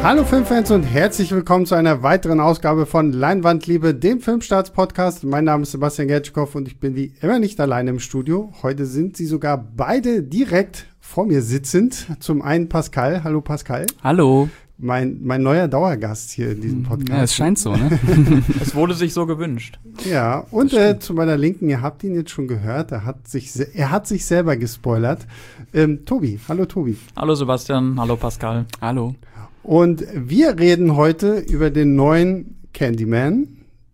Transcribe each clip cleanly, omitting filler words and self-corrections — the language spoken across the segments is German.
Hallo Filmfans und herzlich willkommen zu einer weiteren Ausgabe von Leinwandliebe, dem Filmstarts-Podcast. Mein Name ist Sebastian Gertschikow und ich bin wie immer nicht alleine im Studio. Heute sind sie sogar beide direkt vor mir sitzend. Zum einen Pascal. Hallo Pascal. Hallo. Mein neuer Dauergast hier in diesem Podcast. Ja, es scheint so, ne? Es wurde sich so gewünscht. Ja, und zu meiner Linken, ihr habt ihn jetzt schon gehört, er hat sich selber gespoilert. Tobi. Hallo Tobi. Hallo Sebastian, hallo Pascal. Hallo. Und wir reden heute über den neuen Candyman.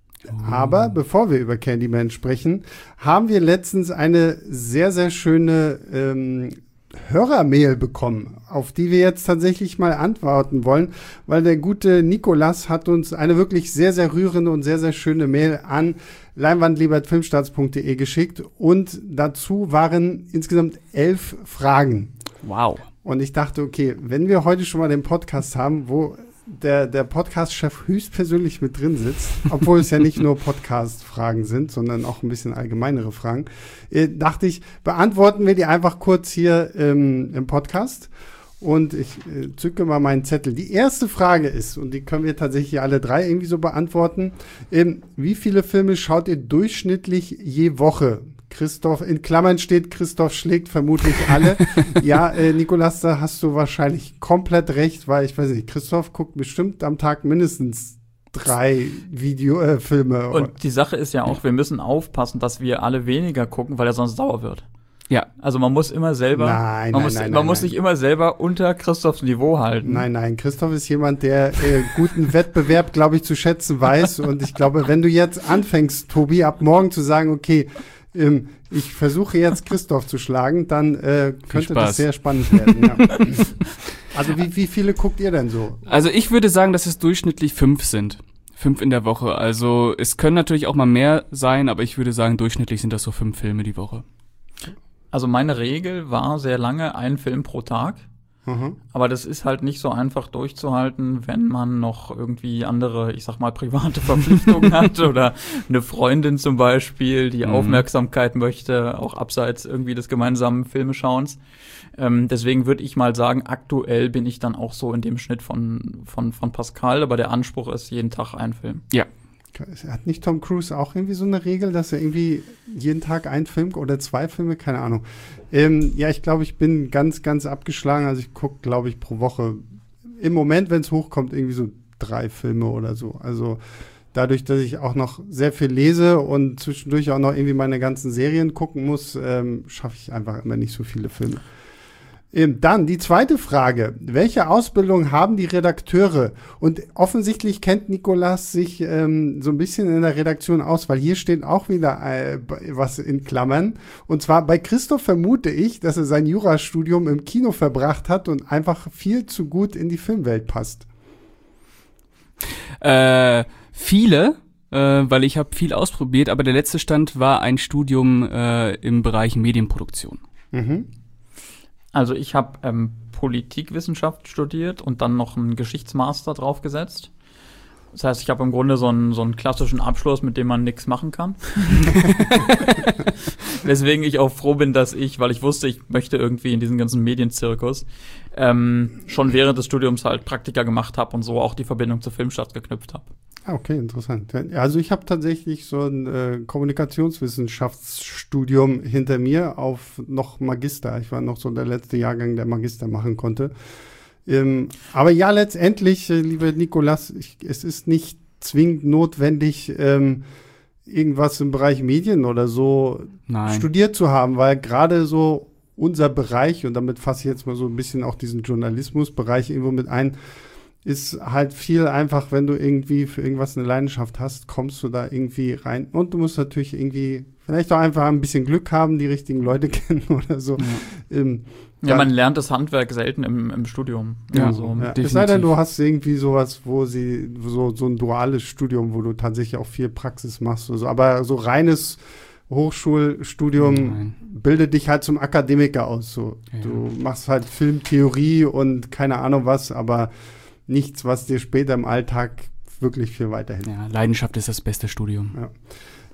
Aber bevor wir über Candyman sprechen, haben wir letztens eine sehr, sehr schöne Hörermail bekommen, auf die wir jetzt tatsächlich mal antworten wollen, weil der gute Nikolas hat uns eine wirklich sehr, sehr rührende und sehr, sehr schöne Mail an leinwandliebe@filmstarts.de geschickt und dazu waren insgesamt 11 Fragen. Wow. Und ich dachte, okay, wenn wir heute schon mal den Podcast haben, wo der Podcast-Chef höchstpersönlich mit drin sitzt, obwohl es ja nicht nur Podcast-Fragen sind, sondern auch ein bisschen allgemeinere Fragen, dachte ich, beantworten wir die einfach kurz hier im Podcast. Und ich zücke mal meinen Zettel. Die erste Frage ist, und die können wir tatsächlich alle drei irgendwie so beantworten, wie viele Filme schaut ihr durchschnittlich je Woche? Christoph, in Klammern steht, Christoph schlägt vermutlich alle. Ja, Nikolas, da hast du wahrscheinlich komplett recht, weil ich weiß nicht, Christoph guckt bestimmt am Tag mindestens 3 Filme. Und die Sache ist ja auch, wir müssen aufpassen, dass wir alle weniger gucken, weil er sonst sauer wird. Ja. Also man muss immer selber, man muss sich immer selber unter Christophs Niveau halten. Nein, Christoph ist jemand, der guten Wettbewerb, glaube ich, zu schätzen weiß. Und ich glaube, wenn du jetzt anfängst, Tobi, ab morgen zu sagen, okay, ich versuche jetzt Christoph zu schlagen, dann könnte das sehr spannend werden. Ja. Also wie viele guckt ihr denn so? Also ich würde sagen, dass es durchschnittlich 5 sind. 5 in der Woche. Also es können natürlich auch mal mehr sein, aber ich würde sagen, durchschnittlich sind das so 5 Filme die Woche. Also meine Regel war sehr lange ein Film pro Tag. Aber das ist halt nicht so einfach durchzuhalten, wenn man noch irgendwie andere, ich sag mal, private Verpflichtungen hat oder eine Freundin zum Beispiel, die Aufmerksamkeit möchte, auch abseits irgendwie des gemeinsamen Filmeschauens. Deswegen würde ich mal sagen, aktuell bin ich dann auch so in dem Schnitt von Pascal, aber der Anspruch ist jeden Tag ein Film. Ja. Hat nicht Tom Cruise auch irgendwie so eine Regel, dass er irgendwie jeden Tag ein Film oder 2 Filme, keine Ahnung. Ja, ich glaube, ich bin ganz, ganz abgeschlagen. Also ich gucke, glaube ich, pro Woche im Moment, wenn es hochkommt, irgendwie so 3 Filme oder so. Also dadurch, dass ich auch noch sehr viel lese und zwischendurch auch noch irgendwie meine ganzen Serien gucken muss, schaffe ich einfach immer nicht so viele Filme. Dann die zweite Frage. Welche Ausbildung haben die Redakteure? Und offensichtlich kennt Nikolas sich so ein bisschen in der Redaktion aus, weil hier steht auch wieder was in Klammern. Und zwar bei Christoph vermute ich, dass er sein Jurastudium im Kino verbracht hat und einfach viel zu gut in die Filmwelt passt. Viele, weil ich habe viel ausprobiert, aber der letzte Stand war ein Studium im Bereich Medienproduktion. Also ich habe Politikwissenschaft studiert und dann noch einen Geschichtsmaster draufgesetzt. Das heißt, ich habe im Grunde so einen klassischen Abschluss, mit dem man nichts machen kann. Weswegen ich auch froh bin, dass weil ich wusste, ich möchte irgendwie in diesen ganzen Medienzirkus, schon während des Studiums halt Praktika gemacht habe und so auch die Verbindung zur Filmstadt geknüpft habe. Okay, interessant. Also ich habe tatsächlich so ein Kommunikationswissenschaftsstudium hinter mir auf noch Magister. Ich war noch so der letzte Jahrgang, der Magister machen konnte. Aber ja, letztendlich, lieber Nikolas, es ist nicht zwingend notwendig, irgendwas im Bereich Medien oder so studiert zu haben, weil gerade so unser Bereich, und damit fasse ich jetzt mal so ein bisschen auch diesen Journalismusbereich irgendwo mit ein, ist halt viel einfach, wenn du irgendwie für irgendwas eine Leidenschaft hast, kommst du da irgendwie rein. Und du musst natürlich irgendwie vielleicht auch einfach ein bisschen Glück haben, die richtigen Leute kennen oder so. Ja, man lernt das Handwerk selten im Studium. Ja, also, ja. Es sei denn, du hast irgendwie sowas, wo so ein duales Studium, wo du tatsächlich auch viel Praxis machst oder so. Aber so reines Hochschulstudium bildet dich halt zum Akademiker aus. So. Ja. Du machst halt Filmtheorie und keine Ahnung was, aber nichts, was dir später im Alltag wirklich viel weiterhilft. Ja, Leidenschaft ist das beste Studium. Ja.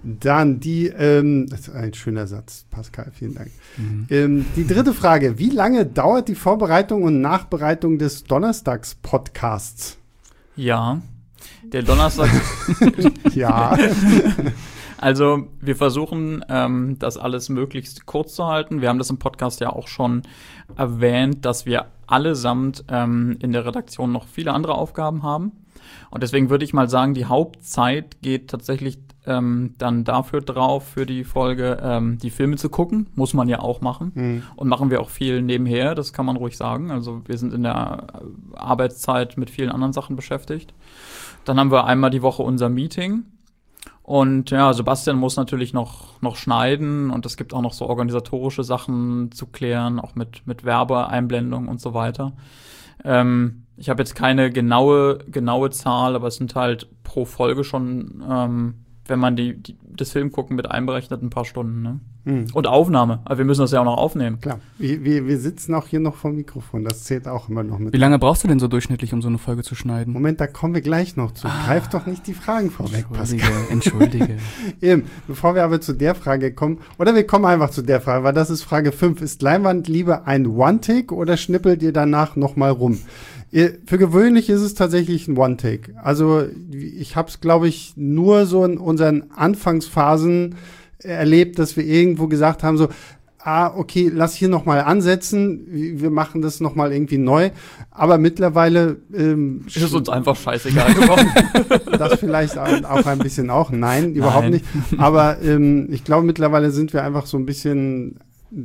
Dann das ist ein schöner Satz, Pascal, vielen Dank. Die dritte Frage, wie lange dauert die Vorbereitung und Nachbereitung des Donnerstags-Podcasts? Ja, der Donnerstag. Ja. Also wir versuchen, das alles möglichst kurz zu halten. Wir haben das im Podcast ja auch schon erwähnt, dass wir allesamt in der Redaktion noch viele andere Aufgaben haben. Und deswegen würde ich mal sagen, die Hauptzeit geht tatsächlich dann dafür drauf, für die Folge die Filme zu gucken. Muss man ja auch machen. Und machen wir auch viel nebenher, das kann man ruhig sagen. Also wir sind in der Arbeitszeit mit vielen anderen Sachen beschäftigt. Dann haben wir einmal die Woche unser Meeting. Und ja, Sebastian muss natürlich noch schneiden und es gibt auch noch so organisatorische Sachen zu klären, auch mit Werbeeinblendung und so weiter. Ich habe jetzt keine genaue Zahl, aber es sind halt pro Folge schon, wenn man das Filmgucken mit einberechnet, ein paar Stunden, ne? Und Aufnahme. Also wir müssen das ja auch noch aufnehmen. Klar. Wir sitzen auch hier noch vor dem Mikrofon. Das zählt auch immer noch mit. Wie lange brauchst du denn so durchschnittlich, um so eine Folge zu schneiden? Moment, da kommen wir gleich noch zu. Greif doch nicht die Fragen vorweg, Pascal. Entschuldige. Eben, bevor wir aber zu der Frage kommen, oder wir kommen einfach zu der Frage, weil das ist Frage 5. Ist Leinwand lieber ein One-Take oder schnippelt ihr danach nochmal rum? Für gewöhnlich ist es tatsächlich ein One-Take. Also ich habe es, glaube ich, nur so in unseren Anfangsphasen erlebt, dass wir irgendwo gesagt haben, so, okay, lass hier nochmal ansetzen, wir machen das nochmal irgendwie neu. Aber mittlerweile ist es uns einfach scheißegal geworden. Das vielleicht auch ein bisschen auch. Nein, überhaupt nicht. Aber ich glaube, mittlerweile sind wir einfach so ein bisschen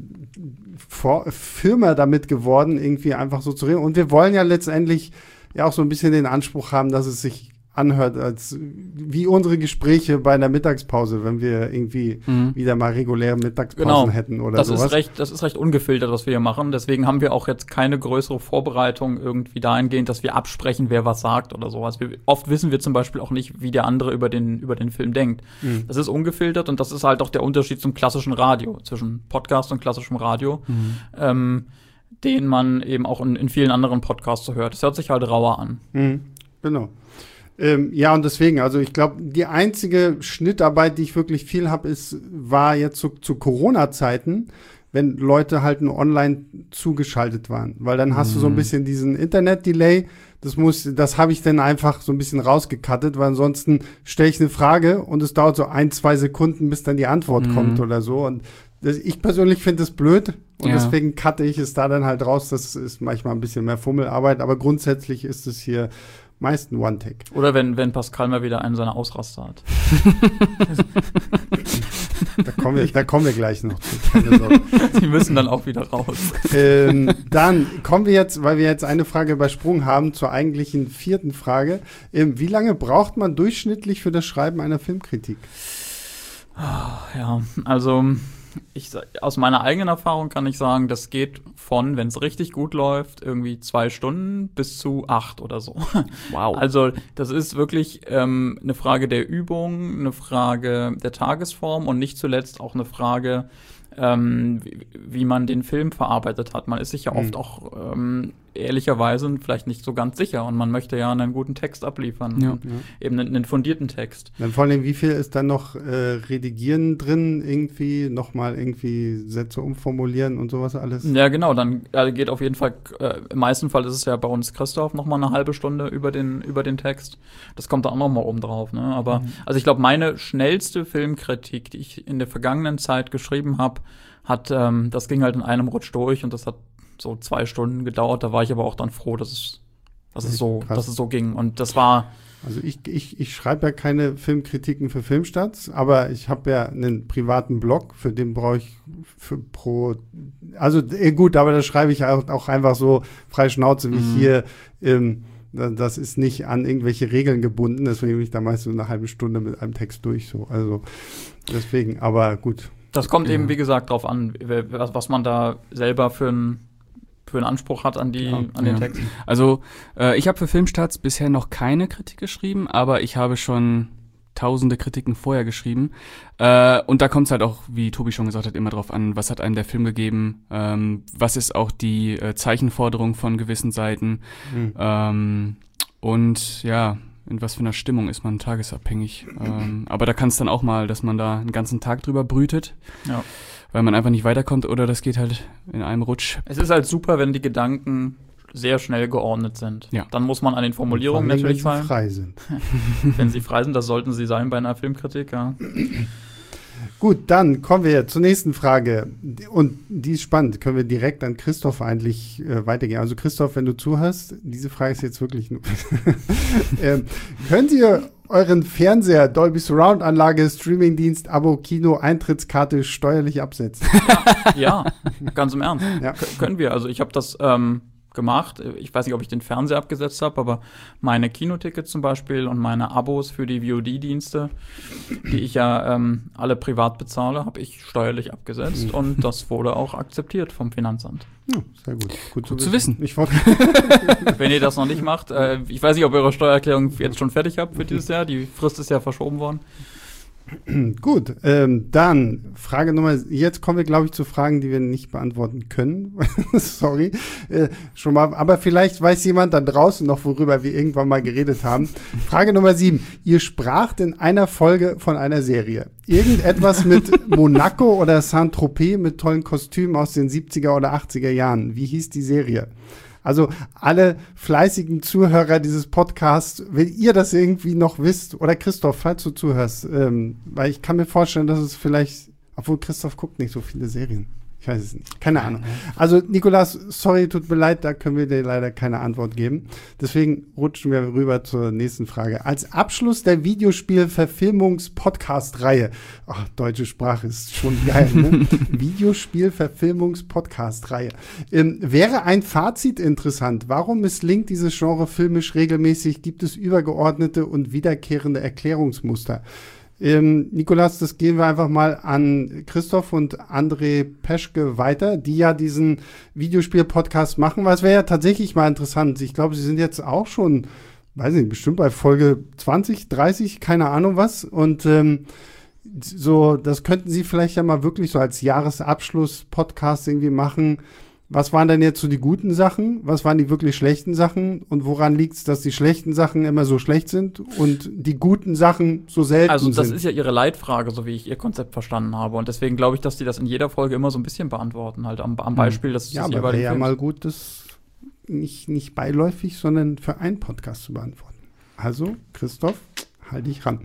Firma damit geworden, irgendwie einfach so zu reden. Und wir wollen ja letztendlich ja auch so ein bisschen den Anspruch haben, dass es sich anhört, als wie unsere Gespräche bei einer Mittagspause, wenn wir irgendwie wieder mal reguläre Mittagspausen hätten oder sowas. Das ist recht ungefiltert, was wir hier machen. Deswegen haben wir auch jetzt keine größere Vorbereitung irgendwie dahingehend, dass wir absprechen, wer was sagt oder sowas. Oft wissen wir zum Beispiel auch nicht, wie der andere über den Film denkt. Das ist ungefiltert und das ist halt auch der Unterschied zum klassischen Radio, zwischen Podcast und klassischem Radio, den man eben auch in vielen anderen Podcasts so hört. Das hört sich halt rauer an. Genau. Ja, und deswegen, also ich glaube, die einzige Schnittarbeit, die ich wirklich viel habe, war jetzt zu Corona-Zeiten, wenn Leute halt nur online zugeschaltet waren. Weil dann hast du so ein bisschen diesen Internet-Delay. Das habe ich dann einfach so ein bisschen rausgecuttet, weil ansonsten stelle ich eine Frage und es dauert so 1-2 Sekunden, bis dann die Antwort kommt oder so. Und ich persönlich finde das blöd und deswegen cutte ich es da dann halt raus. Das ist manchmal ein bisschen mehr Fummelarbeit, aber grundsätzlich ist es hier meist ein One-Take. Oder wenn Pascal mal wieder einen seiner Ausraster hat. Da kommen wir gleich noch zu. Keine Sorge. Die müssen dann auch wieder raus. Dann kommen wir jetzt, weil wir jetzt eine Frage übersprungen haben, zur eigentlichen 4. Frage. Wie lange braucht man durchschnittlich für das Schreiben einer Filmkritik? Ja, also aus meiner eigenen Erfahrung kann ich sagen, das geht von, wenn es richtig gut läuft, irgendwie 2 Stunden bis zu 8 oder so. Wow. Also das ist wirklich eine Frage der Übung, eine Frage der Tagesform und nicht zuletzt auch eine Frage, wie man den Film verarbeitet hat. Man ist sich ja oft auch ehrlicherweise vielleicht nicht so ganz sicher und man möchte ja einen guten Text abliefern. Ja. Eben einen fundierten Text. Dann vor allem, wie viel ist dann noch Redigieren drin, irgendwie nochmal irgendwie Sätze umformulieren und sowas alles? Ja, genau, dann geht auf jeden Fall, im meisten Fall ist es ja bei uns Christoph nochmal eine halbe Stunde über den Text. Das kommt da auch nochmal oben drauf, ne? Aber, also ich glaube, meine schnellste Filmkritik, die ich in der vergangenen Zeit geschrieben habe, das ging halt in einem Rutsch durch und das hat so 2 Stunden gedauert. Da war ich aber auch dann froh, dass es so ging. Und das war. Also ich schreibe ja keine Filmkritiken für Filmstarts, aber ich habe ja einen privaten Blog, für den brauche ich gut, aber da schreibe ich auch einfach so frei Schnauze wie hier. Das ist nicht an irgendwelche Regeln gebunden, deswegen bin ich da meist so eine halbe Stunde mit einem Text durch. So. Also deswegen, aber gut. Das kommt eben, wie gesagt, drauf an, was man da selber für einen Anspruch hat an den Text. Also ich habe für Filmstarts bisher noch keine Kritik geschrieben, aber ich habe schon tausende Kritiken vorher geschrieben. Und da kommt es halt auch, wie Tobi schon gesagt hat, immer drauf an, was hat einem der Film gegeben, was ist auch die Zeichenforderung von gewissen Seiten. Und ja, in was für einer Stimmung ist man tagesabhängig. Aber da kann es dann auch mal, dass man da einen ganzen Tag drüber brütet, weil man einfach nicht weiterkommt oder das geht halt in einem Rutsch. Es ist halt super, wenn die Gedanken sehr schnell geordnet sind. Ja. Dann muss man an den Formulierungen natürlich wenn sie frei sind. Wenn sie frei sind, das sollten sie sein bei einer Filmkritik, ja. Gut, dann kommen wir zur nächsten Frage. Und die ist spannend. Können wir direkt an Christoph eigentlich weitergehen. Also Christoph, wenn du zuhörst, diese Frage ist jetzt wirklich nur könnt ihr euren Fernseher, Dolby Surround Anlage, Streamingdienst, Abo, Kino, Eintrittskarte steuerlich absetzen? Ja, ganz im Ernst. Ja. Können wir. Also ich habe das gemacht. Ich weiß nicht, ob ich den Fernseher abgesetzt habe, aber meine Kinotickets zum Beispiel und meine Abos für die VOD-Dienste, die ich ja alle privat bezahle, habe ich steuerlich abgesetzt und das wurde auch akzeptiert vom Finanzamt. Ja, sehr gut. Gut zu wissen. Wenn ihr das noch nicht macht, ich weiß nicht, ob ihr eure Steuererklärung jetzt schon fertig habt für dieses Jahr. Die Frist ist ja verschoben worden. Gut, dann Frage Nummer, jetzt kommen wir, glaube ich, zu Fragen, die wir nicht beantworten können. Sorry, schon mal, aber vielleicht weiß jemand da draußen noch, worüber wir irgendwann mal geredet haben. Frage Nummer 7, ihr spracht in einer Folge von einer Serie. Irgendetwas mit Monaco oder Saint-Tropez mit tollen Kostümen aus den 70er oder 80er Jahren. Wie hieß die Serie? Also alle fleißigen Zuhörer dieses Podcasts, wenn ihr das irgendwie noch wisst, oder Christoph, falls du zuhörst, weil ich kann mir vorstellen, dass es vielleicht, obwohl Christoph guckt nicht so viele Serien. Ich weiß es nicht. Keine Ahnung. Also Nikolas, sorry, tut mir leid, da können wir dir leider keine Antwort geben. Deswegen rutschen wir rüber zur nächsten Frage. Als Abschluss der Videospiel-Verfilmungs-Podcast-Reihe, ach, deutsche Sprache ist schon geil, ne? Videospiel-Verfilmungs-Podcast-Reihe. Wäre ein Fazit interessant. Warum misslingt dieses Genre filmisch regelmäßig? Gibt es übergeordnete und wiederkehrende Erklärungsmuster? Nikolas, das gehen wir einfach mal an Christoph und André Peschke weiter, die ja diesen Videospiel-Podcast machen, weil es wäre ja tatsächlich mal interessant. Ich glaube, sie sind jetzt auch schon, weiß nicht, bestimmt bei Folge 20, 30, keine Ahnung was. Und so, das könnten sie vielleicht ja mal wirklich so als Jahresabschluss-Podcast irgendwie machen. Was waren denn jetzt so die guten Sachen? Was waren die wirklich schlechten Sachen? Und woran liegt es, dass die schlechten Sachen immer so schlecht sind und die guten Sachen so selten sind? Also das ist ja ihre Leitfrage, so wie ich ihr Konzept verstanden habe. Und deswegen glaube ich, dass die das in jeder Folge immer so ein bisschen beantworten, halt am Beispiel des jeweiligen Films. Ja, aber wäre ja mal gut, das nicht beiläufig, sondern für einen Podcast zu beantworten. Also, Christoph, halt dich ran.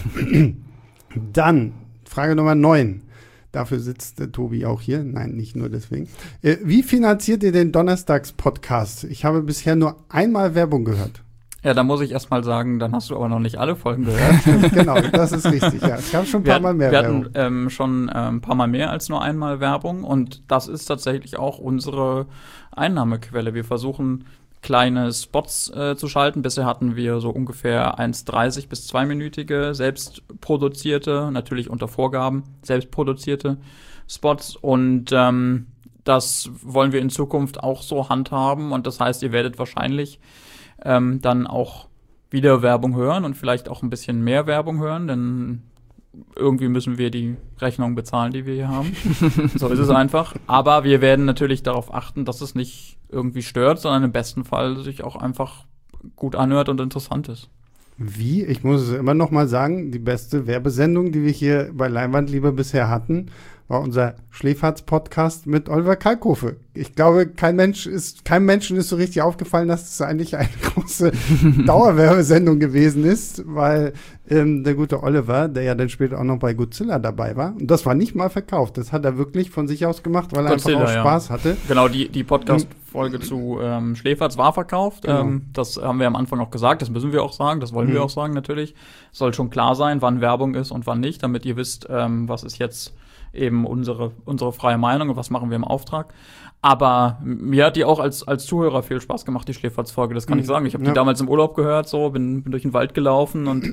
Dann, Frage Nummer 9. Dafür sitzt der Tobi auch hier. Nein, nicht nur deswegen. Wie finanziert ihr den Donnerstags-Podcast? Ich habe bisher nur einmal Werbung gehört. Ja, da muss ich erst mal sagen, dann hast du aber noch nicht alle Folgen gehört. Genau, das ist richtig. Ja, es gab schon ein paar Mal mehr Werbung. Wir hatten schon ein paar Mal mehr als nur einmal Werbung. Und das ist tatsächlich auch unsere Einnahmequelle. Wir versuchen, kleine Spots zu schalten. Bisher hatten wir so ungefähr 1,30 bis 2-minütige selbstproduzierte, natürlich unter Vorgaben, selbstproduzierte Spots. Und das wollen wir in Zukunft auch so handhaben. Und das heißt, ihr werdet wahrscheinlich dann auch wieder Werbung hören und vielleicht auch ein bisschen mehr Werbung hören, denn irgendwie müssen wir die Rechnung bezahlen, die wir hier haben. So ist es einfach. Aber wir werden natürlich darauf achten, dass es nicht irgendwie stört, sondern im besten Fall sich auch einfach gut anhört und interessant ist. Wie? Ich muss es immer noch mal sagen, die beste Werbesendung, die wir hier bei Leinwandliebe bisher hatten, war unser Schläferz-Podcast mit Oliver Kalkofe. Ich glaube, keinem Menschen ist so richtig aufgefallen, dass es eigentlich eine große Dauerwerbesendung gewesen ist, weil der gute Oliver, der ja dann später auch noch bei Godzilla dabei war, und das war nicht mal verkauft. Das hat er wirklich von sich aus gemacht, weil er Godzilla, einfach auch Spaß hatte. Genau, die Podcast-Folge zu Schläferz war verkauft. Genau. Das haben wir am Anfang auch gesagt, das müssen wir auch sagen, das wollen wir auch sagen natürlich. Es soll schon klar sein, wann Werbung ist und wann nicht, damit ihr wisst, was ist jetzt eben unsere freie Meinung und was machen wir im Auftrag. Aber mir hat die auch als Zuhörer viel Spaß gemacht, die Schläferz-Folge, das kann ich sagen. Ich habe die damals im Urlaub gehört, so bin durch den Wald gelaufen und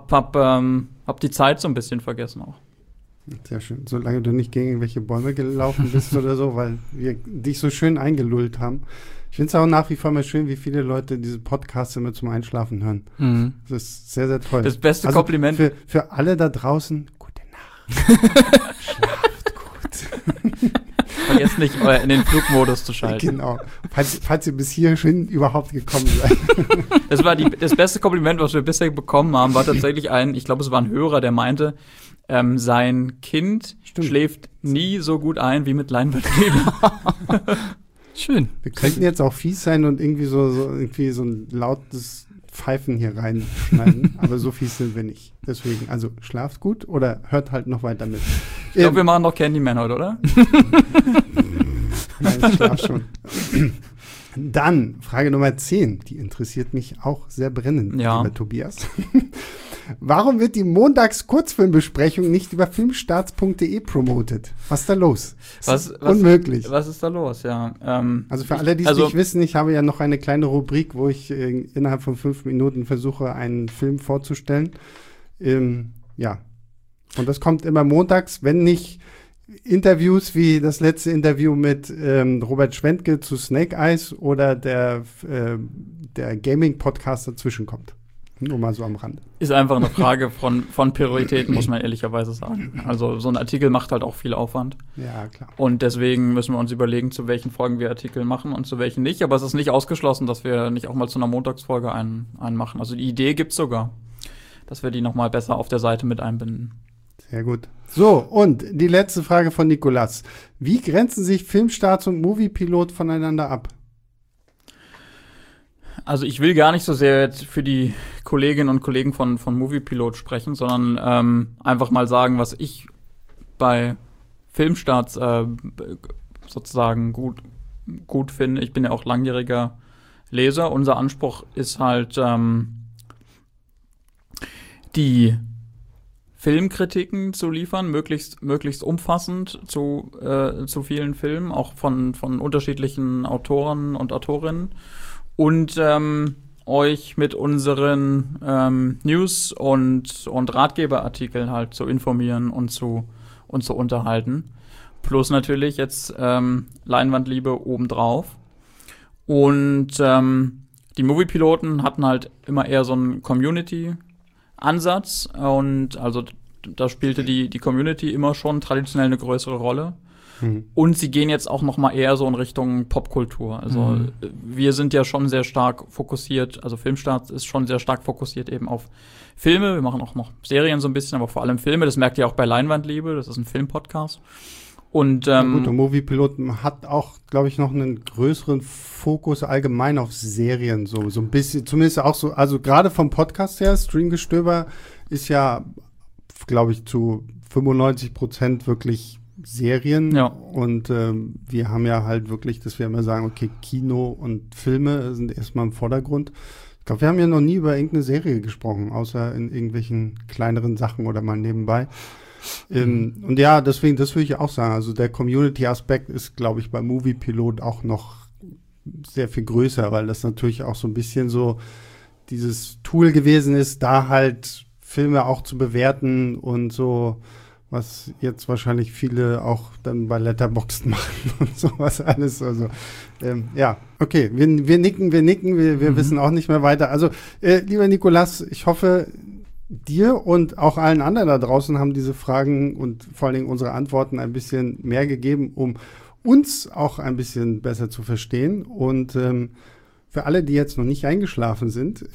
hab die Zeit so ein bisschen vergessen auch. Sehr schön. Solange du nicht gegen irgendwelche Bäume gelaufen bist oder so, weil wir dich so schön eingelullt haben. Ich finde es auch nach wie vor mal schön, wie viele Leute diese Podcasts immer zum Einschlafen hören. Mhm. Das ist sehr, sehr toll. Das beste Kompliment. Für alle da draußen, gute Nacht. Schlaft gut. vergesst nicht, in den Flugmodus zu schalten. Genau. Falls ihr bis hierhin überhaupt gekommen seid. Das war das beste Kompliment, was wir bisher bekommen haben, war tatsächlich ich glaube, es war ein Hörer, der meinte, sein Kind schläft nie so gut ein wie mit Leinwandliebe. Schön. Wir könnten jetzt auch fies sein und irgendwie so ein lautes Pfeifen hier reinschneiden, aber so fies sind wir nicht. Deswegen, also schlaft gut oder hört halt noch weiter mit. Ich glaube, wir machen noch Candyman heute, oder? Nein, ich schlaf schon. Dann, Frage Nummer 10, die interessiert mich auch sehr brennend, lieber Tobias. Warum wird die Montags-Kurzfilmbesprechung nicht über filmstarts.de promotet? Was ist da los? Das ist unmöglich. Was ist da los, ja. Also für alle, die es nicht wissen, ich habe ja noch eine kleine Rubrik, wo ich innerhalb von 5 Minuten versuche, einen Film vorzustellen. Ja. Und das kommt immer montags, wenn nicht Interviews wie das letzte Interview mit Robert Schwentke zu Snake Eyes oder der Gaming-Podcast dazwischen kommt. Nur mal so am Rand. Ist einfach eine Frage von Prioritäten, muss man ehrlicherweise sagen. Also so ein Artikel macht halt auch viel Aufwand. Ja, klar. Und deswegen müssen wir uns überlegen, zu welchen Folgen wir Artikel machen und zu welchen nicht. Aber es ist nicht ausgeschlossen, dass wir nicht auch mal zu einer Montagsfolge einen machen. Also die Idee gibt's sogar, dass wir die noch mal besser auf der Seite mit einbinden. Sehr gut. So, und die letzte Frage von Nikolas. Wie grenzen sich Filmstarts und Moviepilot voneinander ab? Also ich will gar nicht so sehr jetzt für die Kolleginnen und Kollegen von Moviepilot sprechen, sondern einfach mal sagen, was ich bei Filmstarts sozusagen gut finde. Ich bin ja auch langjähriger Leser. Unser Anspruch ist halt, die Filmkritiken zu liefern, möglichst umfassend zu vielen Filmen, auch von unterschiedlichen Autoren und Autorinnen. Und euch mit unseren News und Ratgeberartikeln halt zu informieren und zu unterhalten. Plus natürlich jetzt Leinwandliebe obendrauf. Und die Moviepiloten hatten halt immer eher so einen Community-Ansatz. Und also da spielte die Community immer schon traditionell eine größere Rolle. Und sie gehen jetzt auch noch mal eher so in Richtung Popkultur. Also wir sind ja schon sehr stark fokussiert, also Filmstarts ist schon sehr stark fokussiert eben auf Filme. Wir machen auch noch Serien so ein bisschen, aber vor allem Filme. Das merkt ihr auch bei Leinwandliebe, das ist ein Filmpodcast. Und gut, der Moviepilot hat auch, glaube ich, noch einen größeren Fokus allgemein auf Serien, so ein bisschen, zumindest auch so, also gerade vom Podcast her, Streamgestöber ist ja, glaube ich, zu 95% wirklich Serien. Ja. Und wir haben ja halt wirklich, dass wir immer sagen, okay, Kino und Filme sind erstmal im Vordergrund. Ich glaube, wir haben ja noch nie über irgendeine Serie gesprochen, außer in irgendwelchen kleineren Sachen oder mal nebenbei. Und ja, deswegen, das würde ich auch sagen. Also der Community-Aspekt ist, glaube ich, bei Moviepilot auch noch sehr viel größer, weil das natürlich auch so ein bisschen so dieses Tool gewesen ist, da halt Filme auch zu bewerten und so, was jetzt wahrscheinlich viele auch dann bei Letterboxd machen und sowas alles. Also ja, okay, wir nicken, wir wissen auch nicht mehr weiter. Also lieber Nikolas, ich hoffe, dir und auch allen anderen da draußen haben diese Fragen und vor allen Dingen unsere Antworten ein bisschen mehr gegeben, um uns auch ein bisschen besser zu verstehen. Und für alle, die jetzt noch nicht eingeschlafen sind,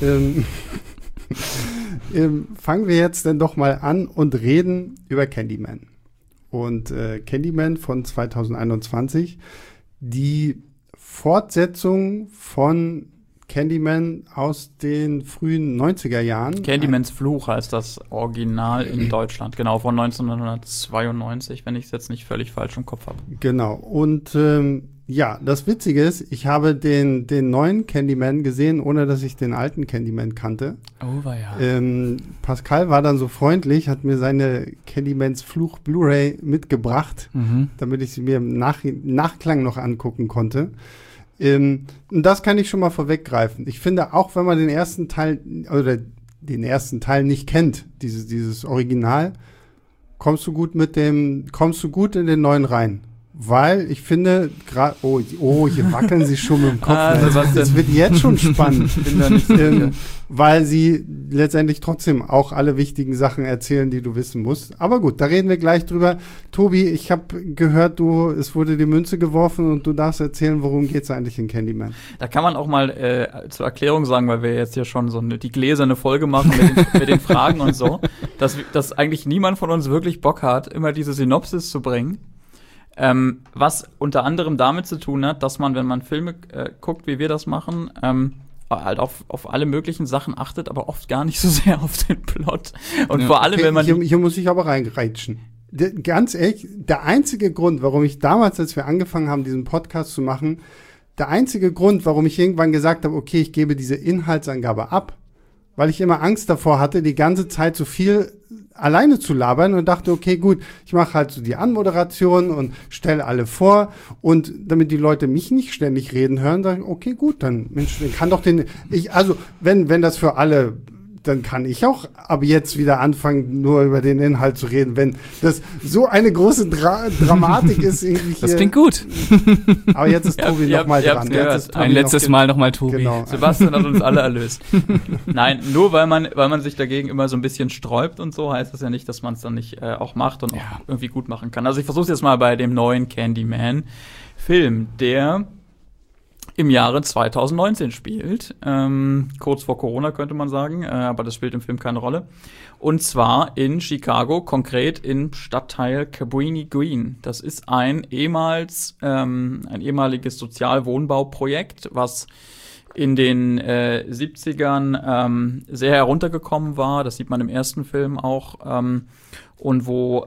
fangen wir jetzt dann doch mal an und reden über Candyman. Und Candyman von 2021, die Fortsetzung von Candyman aus den frühen 90er Jahren. Candymans Fluch heißt das Original in Deutschland, genau, von 1992, wenn ich es jetzt nicht völlig falsch im Kopf habe. Genau, und ja, das Witzige ist, ich habe den neuen Candyman gesehen, ohne dass ich den alten Candyman kannte. Oh, war ja. Pascal war dann so freundlich, hat mir seine Candymans Fluch Blu-ray mitgebracht, damit ich sie mir im Nachklang noch angucken konnte. Und das kann ich schon mal vorweggreifen. Ich finde, auch wenn man den ersten Teil nicht kennt, dieses Original, kommst du gut in den neuen rein. weil ich finde, gerade, hier wackeln sie schon mit dem Kopf. Das wird jetzt schon spannend. Ich bin da nicht sicher. Weil sie letztendlich trotzdem auch alle wichtigen Sachen erzählen, die du wissen musst. Aber gut, da reden wir gleich drüber. Tobi, ich habe gehört, es wurde die Münze geworfen und du darfst erzählen, worum geht's eigentlich in Candyman? Da kann man auch mal zur Erklärung sagen, weil wir jetzt hier schon so die gläserne Folge machen mit den Fragen und so, dass eigentlich niemand von uns wirklich Bock hat, immer diese Synopsis zu bringen. Was unter anderem damit zu tun hat, dass man, wenn man Filme guckt, wie wir das machen, halt auf alle möglichen Sachen achtet, aber oft gar nicht so sehr auf den Plot. Und vor allem, wenn man hier muss ich aber reingereitschen. Ganz ehrlich, der einzige Grund, warum ich damals, als wir angefangen haben, diesen Podcast zu machen, der einzige Grund, warum ich irgendwann gesagt habe, okay, ich gebe diese Inhaltsangabe ab, weil ich immer Angst davor hatte, die ganze Zeit so viel alleine zu labern und dachte, okay, gut, ich mache halt so die Anmoderation und stelle alle vor und damit die Leute mich nicht ständig reden hören, sage ich, okay, gut, dann Mensch, dann kann doch wenn das für alle, dann kann ich auch ab jetzt wieder anfangen, nur über den Inhalt zu reden, wenn das so eine große Dramatik ist. Irgendwie hier. Das klingt gut. Aber jetzt ist Tobi nochmal dran. Ein letztes Mal nochmal Tobi. Genau. Sebastian hat uns alle erlöst. Nein, nur weil man sich dagegen immer so ein bisschen sträubt und so, heißt das ja nicht, dass man es dann nicht auch macht und auch irgendwie gut machen kann. Also ich versuche es jetzt mal bei dem neuen Candyman-Film, der im Jahre 2019 spielt. Kurz vor Corona könnte man sagen, aber das spielt im Film keine Rolle. Und zwar in Chicago, konkret im Stadtteil Cabrini Green. Das ist ein ehemaliges Sozialwohnbauprojekt, was in den 70ern sehr heruntergekommen war. Das sieht man im ersten Film auch. Und wo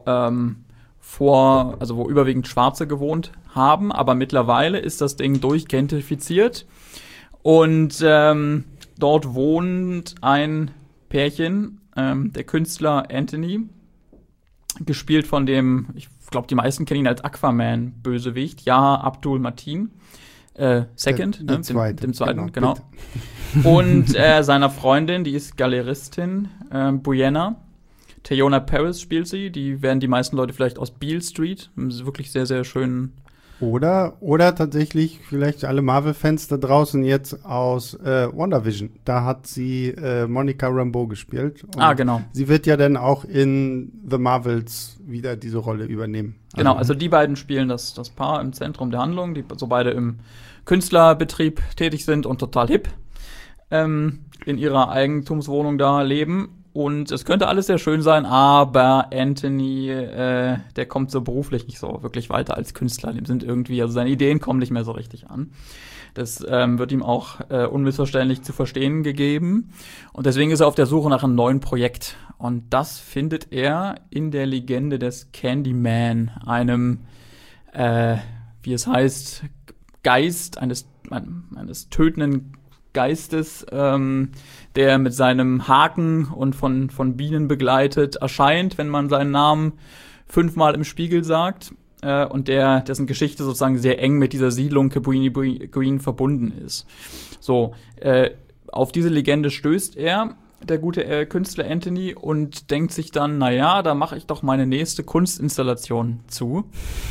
überwiegend Schwarze gewohnt haben, aber mittlerweile ist das Ding durchgentrifiziert und dort wohnt ein Pärchen, der Künstler Anthony, gespielt von dem, ich glaube, die meisten kennen ihn als Aquaman-Bösewicht, Yahya Abdul-Mateen, dem zweiten, genau. Und seiner Freundin, die ist Galeristin, Buena. Teyonah Parris spielt sie, die werden die meisten Leute vielleicht aus Beale Street, wirklich sehr, sehr schön. Oder tatsächlich vielleicht alle Marvel-Fans da draußen jetzt aus WandaVision. Da hat sie Monica Rambeau gespielt. Und genau. Sie wird ja dann auch in The Marvels wieder diese Rolle übernehmen. Genau, also die beiden spielen das Paar im Zentrum der Handlung, die so beide im Künstlerbetrieb tätig sind und total hip in ihrer Eigentumswohnung da leben. Und es könnte alles sehr schön sein, aber Anthony, der kommt so beruflich nicht so wirklich weiter als Künstler. Dem sind also seine Ideen kommen nicht mehr so richtig an. Das wird ihm auch unmissverständlich zu verstehen gegeben. Und deswegen ist er auf der Suche nach einem neuen Projekt. Und das findet er in der Legende des Candyman, einem, wie es heißt, Geist, eines tötenden Geistes, der mit seinem Haken und von Bienen begleitet erscheint, wenn man seinen Namen 5-mal im Spiegel sagt, und dessen Geschichte sozusagen sehr eng mit dieser Siedlung Cabrini Green verbunden ist. So, auf diese Legende stößt er, der gute Künstler Anthony, und denkt sich dann, da mache ich doch meine nächste Kunstinstallation zu.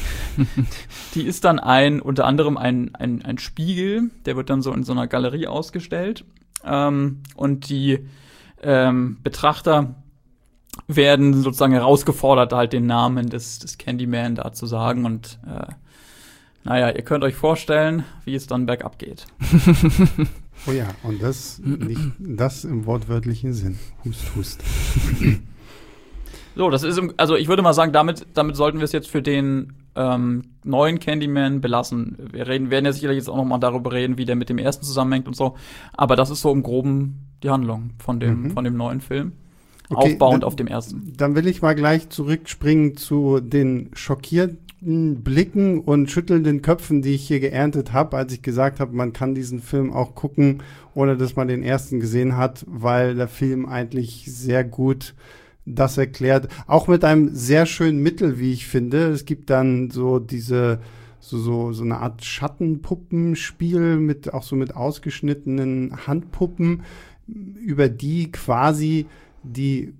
Die ist dann unter anderem ein Spiegel, der wird dann so in so einer Galerie ausgestellt. Und die Betrachter werden sozusagen herausgefordert, halt den Namen des Candyman da zu sagen. Und ihr könnt euch vorstellen, wie es dann bergab geht. Oh ja, und das im wortwörtlichen Sinn. Hust, hust. So, das ist, also ich würde mal sagen, damit sollten wir es jetzt für den neuen Candyman belassen. Wir werden ja sicherlich jetzt auch noch mal darüber reden, wie der mit dem ersten zusammenhängt und so. Aber das ist so im Groben die Handlung von dem neuen Film. Okay, aufbauend auf dem ersten. Dann will ich mal gleich zurückspringen zu den schockierten Blicken und schüttelnden Köpfen, die ich hier geerntet habe, als ich gesagt habe, man kann diesen Film auch gucken, ohne dass man den ersten gesehen hat, weil der Film eigentlich sehr gut das erklärt, auch mit einem sehr schönen Mittel, wie ich finde. Es gibt dann so so eine Art Schattenpuppenspiel mit ausgeschnittenen Handpuppen, über die quasi die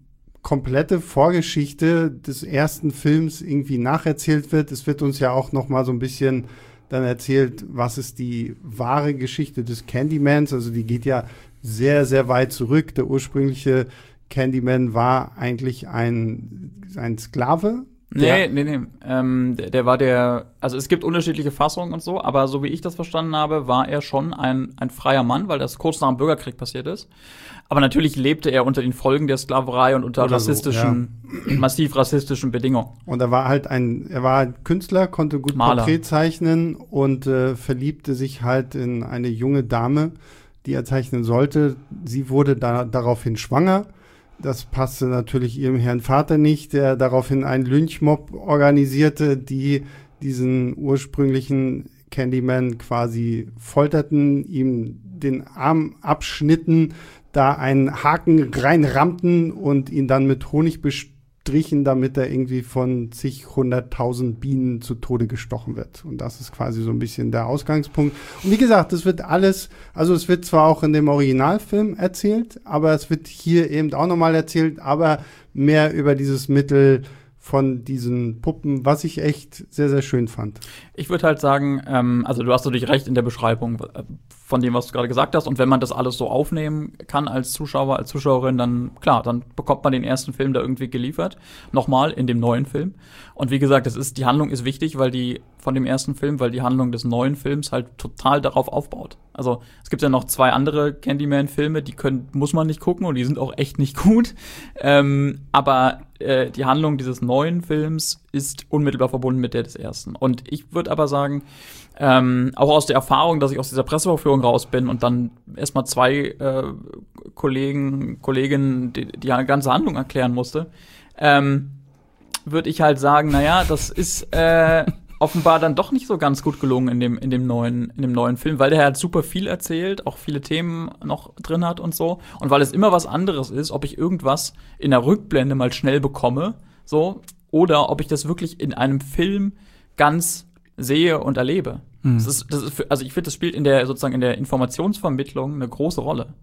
komplette Vorgeschichte des ersten Films irgendwie nacherzählt wird. Es wird uns ja auch noch mal so ein bisschen dann erzählt, was ist die wahre Geschichte des Candymans. Also die geht ja sehr, sehr weit zurück. Der ursprüngliche Candyman war eigentlich ein Sklave. Nee. Der war also es gibt unterschiedliche Fassungen und so, aber so wie ich das verstanden habe, war er schon ein freier Mann, weil das kurz nach dem Bürgerkrieg passiert ist. Aber natürlich lebte er unter den Folgen der Sklaverei und unter massiv rassistischen Bedingungen. Und er war ein Künstler, konnte gut Maler. Porträt zeichnen und verliebte sich halt in eine junge Dame, die er zeichnen sollte. Sie wurde daraufhin schwanger. Das passte natürlich ihrem Herrn Vater nicht, der daraufhin einen Lynchmob organisierte, die diesen ursprünglichen Candyman quasi folterten, ihm den Arm abschnitten, da einen Haken reinrammten und ihn dann mit Honig bestrichen, damit er irgendwie von zig 100.000 Bienen zu Tode gestochen wird. Und das ist quasi so ein bisschen der Ausgangspunkt. Und wie gesagt, das wird alles, also es wird zwar auch in dem Originalfilm erzählt, aber es wird hier eben auch nochmal erzählt, aber mehr über dieses Mittel von diesen Puppen, was ich echt sehr, sehr schön fand. Ich würde halt sagen, also du hast natürlich recht in der Beschreibung von dem, was du gerade gesagt hast. Und wenn man das alles so aufnehmen kann als Zuschauer, als Zuschauerin, dann klar, dann bekommt man den ersten Film da irgendwie geliefert. Nochmal in dem neuen Film. Und wie gesagt, die Handlung ist wichtig, weil die Handlung des neuen Films halt total darauf aufbaut. Also es gibt ja noch 2 andere Candyman-Filme, muss man nicht gucken und die sind auch echt nicht gut. Aber die Handlung dieses neuen Films ist unmittelbar verbunden mit der des ersten. Und ich würde aber sagen, auch aus der Erfahrung, dass ich aus dieser Pressevorführung raus bin und dann erstmal 2 Kolleginnen die ganze Handlung erklären musste, würde ich halt sagen, naja, das ist offenbar dann doch nicht so ganz gut gelungen in dem neuen Film, weil der halt super viel erzählt, auch viele Themen noch drin hat und so. Und weil es immer was anderes ist, ob ich irgendwas in der Rückblende mal schnell bekomme, so, oder ob ich das wirklich in einem Film ganz sehe und erlebe. Also ich finde, das spielt sozusagen in der Informationsvermittlung eine große Rolle.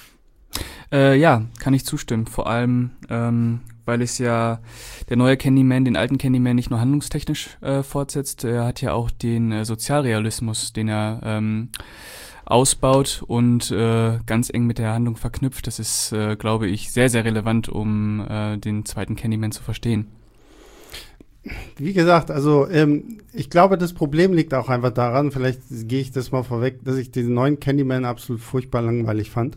Ja, kann ich zustimmen. Vor allem, weil es ja der neue Candyman, den alten Candyman nicht nur handlungstechnisch fortsetzt, er hat ja auch den Sozialrealismus, den er ausbaut und ganz eng mit der Handlung verknüpft. Das ist, glaube ich, sehr, sehr relevant, um den zweiten Candyman zu verstehen. Wie gesagt, also ich glaube, das Problem liegt auch einfach daran, vielleicht gehe ich das mal vorweg, dass ich den neuen Candyman absolut furchtbar langweilig fand.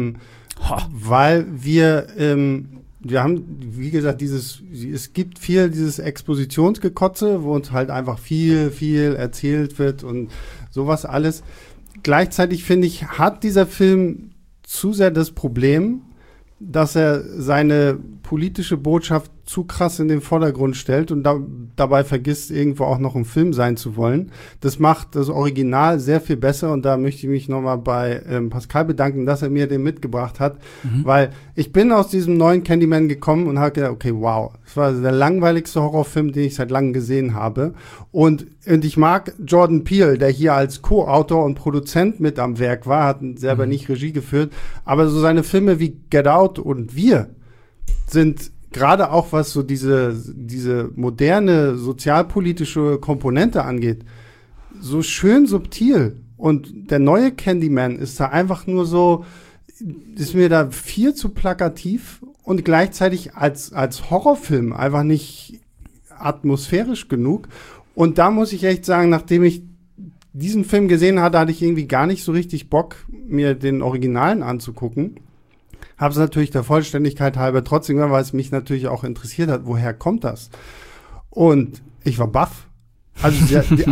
Weil wir haben, wie gesagt, es gibt viel dieses Expositionsgekotze, wo uns halt einfach viel, viel erzählt wird und sowas alles. Gleichzeitig, finde ich, hat dieser Film zu sehr das Problem, dass er seine politische Botschaft zu krass in den Vordergrund stellt und dabei vergisst, irgendwo auch noch ein Film sein zu wollen. Das macht das Original sehr viel besser und da möchte ich mich nochmal bei Pascal bedanken, dass er mir den mitgebracht hat, weil ich bin aus diesem neuen Candyman gekommen und habe gedacht, okay, wow, das war der langweiligste Horrorfilm, den ich seit langem gesehen habe und ich mag Jordan Peele, der hier als Co-Autor und Produzent mit am Werk war, hat selber nicht Regie geführt, aber so seine Filme wie Get Out und Wir sind gerade auch, was so diese moderne sozialpolitische Komponente angeht, so schön subtil. Und der neue Candyman ist da einfach nur so, ist mir da viel zu plakativ und gleichzeitig als Horrorfilm einfach nicht atmosphärisch genug. Und da muss ich echt sagen, nachdem ich diesen Film gesehen hatte, hatte ich irgendwie gar nicht so richtig Bock, mir den Originalen anzugucken. Habe es natürlich der Vollständigkeit halber trotzdem gemacht, weil es mich natürlich auch interessiert hat, woher kommt das? Und ich war baff. Also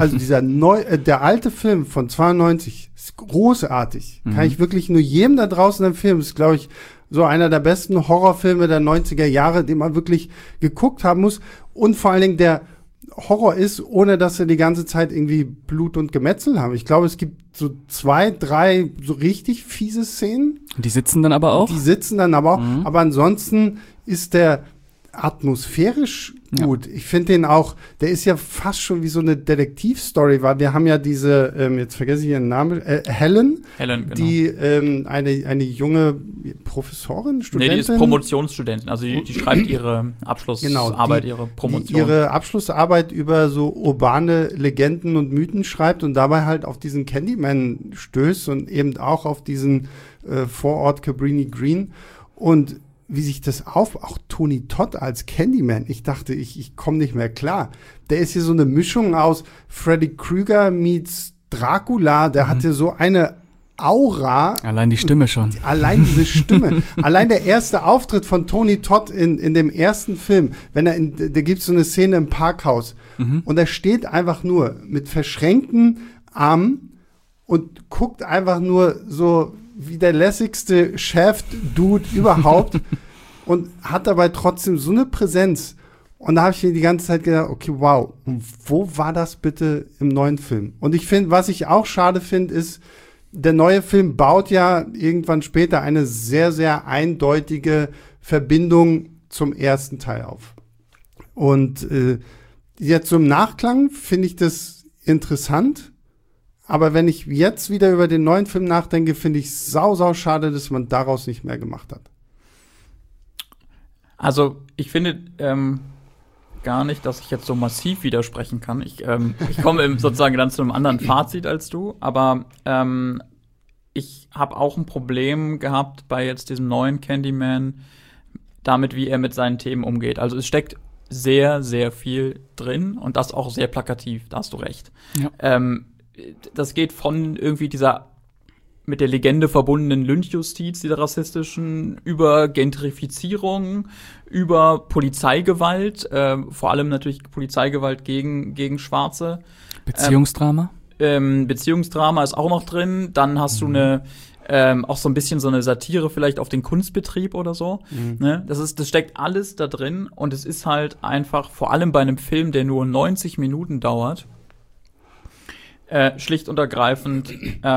der alte Film von 92 ist großartig. Kann ich wirklich nur jedem da draußen empfehlen. Das ist, glaube ich, so einer der besten Horrorfilme der 90er Jahre, den man wirklich geguckt haben muss. Und vor allen Dingen der Horror ist, ohne dass sie die ganze Zeit irgendwie Blut und Gemetzel haben. Ich glaube, es gibt so 2, 3 so richtig fiese Szenen. Die sitzen dann aber auch? Aber ansonsten ist der atmosphärisch gut. Ja. Ich finde den auch, der ist ja fast schon wie so eine Detektivstory, weil wir haben ja diese, jetzt vergesse ich ihren Namen, Helen, genau. Die eine junge Professorin, Studentin? Nee, die ist Promotionsstudentin, also die schreibt ihre Abschlussarbeit, ihre Promotion. Ihre Abschlussarbeit über so urbane Legenden und Mythen schreibt und dabei halt auf diesen Candyman stößt und eben auch auf diesen Vorort Cabrini Green und wie sich das auch Tony Todd als Candyman, ich dachte, ich komme nicht mehr klar. Der ist hier so eine Mischung aus Freddy Krueger meets Dracula, der hatte so eine Aura. Allein die Stimme schon. Allein diese Stimme. Allein der erste Auftritt von Tony Todd in dem ersten Film, da gibt's so eine Szene im Parkhaus und er steht einfach nur mit verschränkten Armen und guckt einfach nur so wie der lässigste Chef-Dude überhaupt und hat dabei trotzdem so eine Präsenz. Und da habe ich mir die ganze Zeit gedacht, okay, wow, wo war das bitte im neuen Film? Und ich finde, was ich auch schade finde, ist, der neue Film baut ja irgendwann später eine sehr, sehr eindeutige Verbindung zum ersten Teil auf. Und jetzt so im Nachklang finde ich das interessant. Aber wenn ich jetzt wieder über den neuen Film nachdenke, finde ich sau schade, dass man daraus nicht mehr gemacht hat. Also, ich finde gar nicht, dass ich jetzt so massiv widersprechen kann. Ich komme sozusagen dann zu einem anderen Fazit als du. Aber ich habe auch ein Problem gehabt bei jetzt diesem neuen Candyman, damit, wie er mit seinen Themen umgeht. Also, es steckt sehr, sehr viel drin und das auch sehr plakativ, da hast du recht. Ja. Das geht von irgendwie dieser mit der Legende verbundenen Lynchjustiz, dieser rassistischen, über Gentrifizierung, über Polizeigewalt, vor allem natürlich Polizeigewalt gegen Schwarze. Beziehungsdrama? Beziehungsdrama ist auch noch drin. Dann hast du auch so ein bisschen so eine Satire vielleicht auf den Kunstbetrieb oder so. Ne? Das steckt alles da drin und es ist halt einfach, vor allem bei einem Film, der nur 90 Minuten dauert, schlicht und ergreifend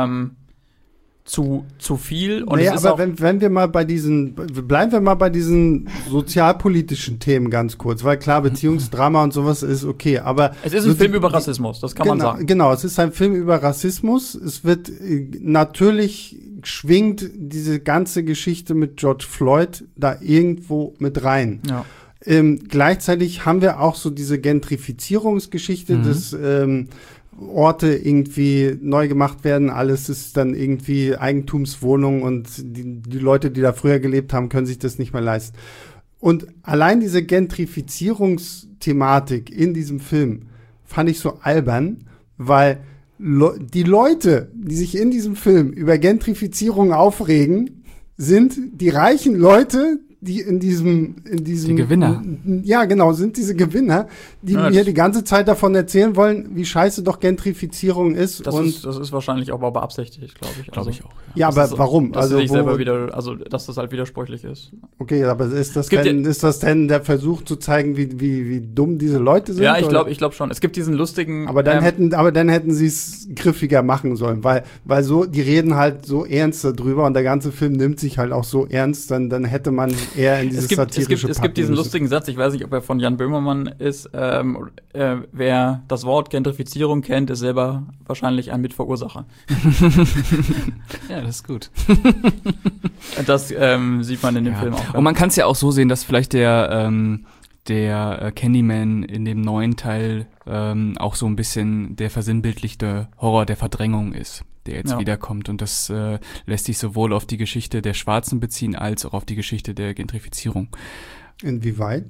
zu viel. Und naja, aber wenn wir mal bleiben wir mal bei diesen sozialpolitischen Themen ganz kurz, weil klar, Beziehungsdrama und sowas ist okay, aber es ist ein Film über Rassismus, das kann man sagen. Genau, es ist ein Film über Rassismus. Es wird natürlich schwingt diese ganze Geschichte mit George Floyd da irgendwo mit rein. Ja. Gleichzeitig haben wir auch so diese Gentrifizierungsgeschichte des Orte irgendwie neu gemacht werden, alles ist dann irgendwie Eigentumswohnung und die Leute, die da früher gelebt haben, können sich das nicht mehr leisten. Und allein diese Gentrifizierungsthematik in diesem Film fand ich so albern, weil die Leute, die sich in diesem Film über Gentrifizierung aufregen, sind die reichen Leute, die in diesem die Gewinner. Ja, genau, sind diese Gewinner, die mir die ganze Zeit davon erzählen wollen, wie scheiße doch Gentrifizierung ist. Das ist wahrscheinlich auch beabsichtigt, glaube ich. Glaube ich auch. Ja, aber warum? Dass das halt widersprüchlich ist. Okay, aber ist das denn der Versuch zu zeigen, wie dumm diese Leute sind? Ja, ich glaube schon. Es gibt diesen lustigen. Aber dann hätten sie es griffiger machen sollen, weil so, die reden halt so ernst darüber und der ganze Film nimmt sich halt auch so ernst, dann hätte man eher in dieses satirische Es gibt diesen lustigen Satz, ich weiß nicht, ob er von Jan Böhmermann ist, wer das Wort Gentrifizierung kennt, ist selber wahrscheinlich ein Mitverursacher. Ja, das ist gut. Das sieht man in dem Film auch. Und man kann es ja auch so sehen, dass vielleicht der Candyman in dem neuen Teil auch so ein bisschen der versinnbildlichte Horror der Verdrängung ist, der jetzt wiederkommt. Und das lässt sich sowohl auf die Geschichte der Schwarzen beziehen, als auch auf die Geschichte der Gentrifizierung. Inwieweit?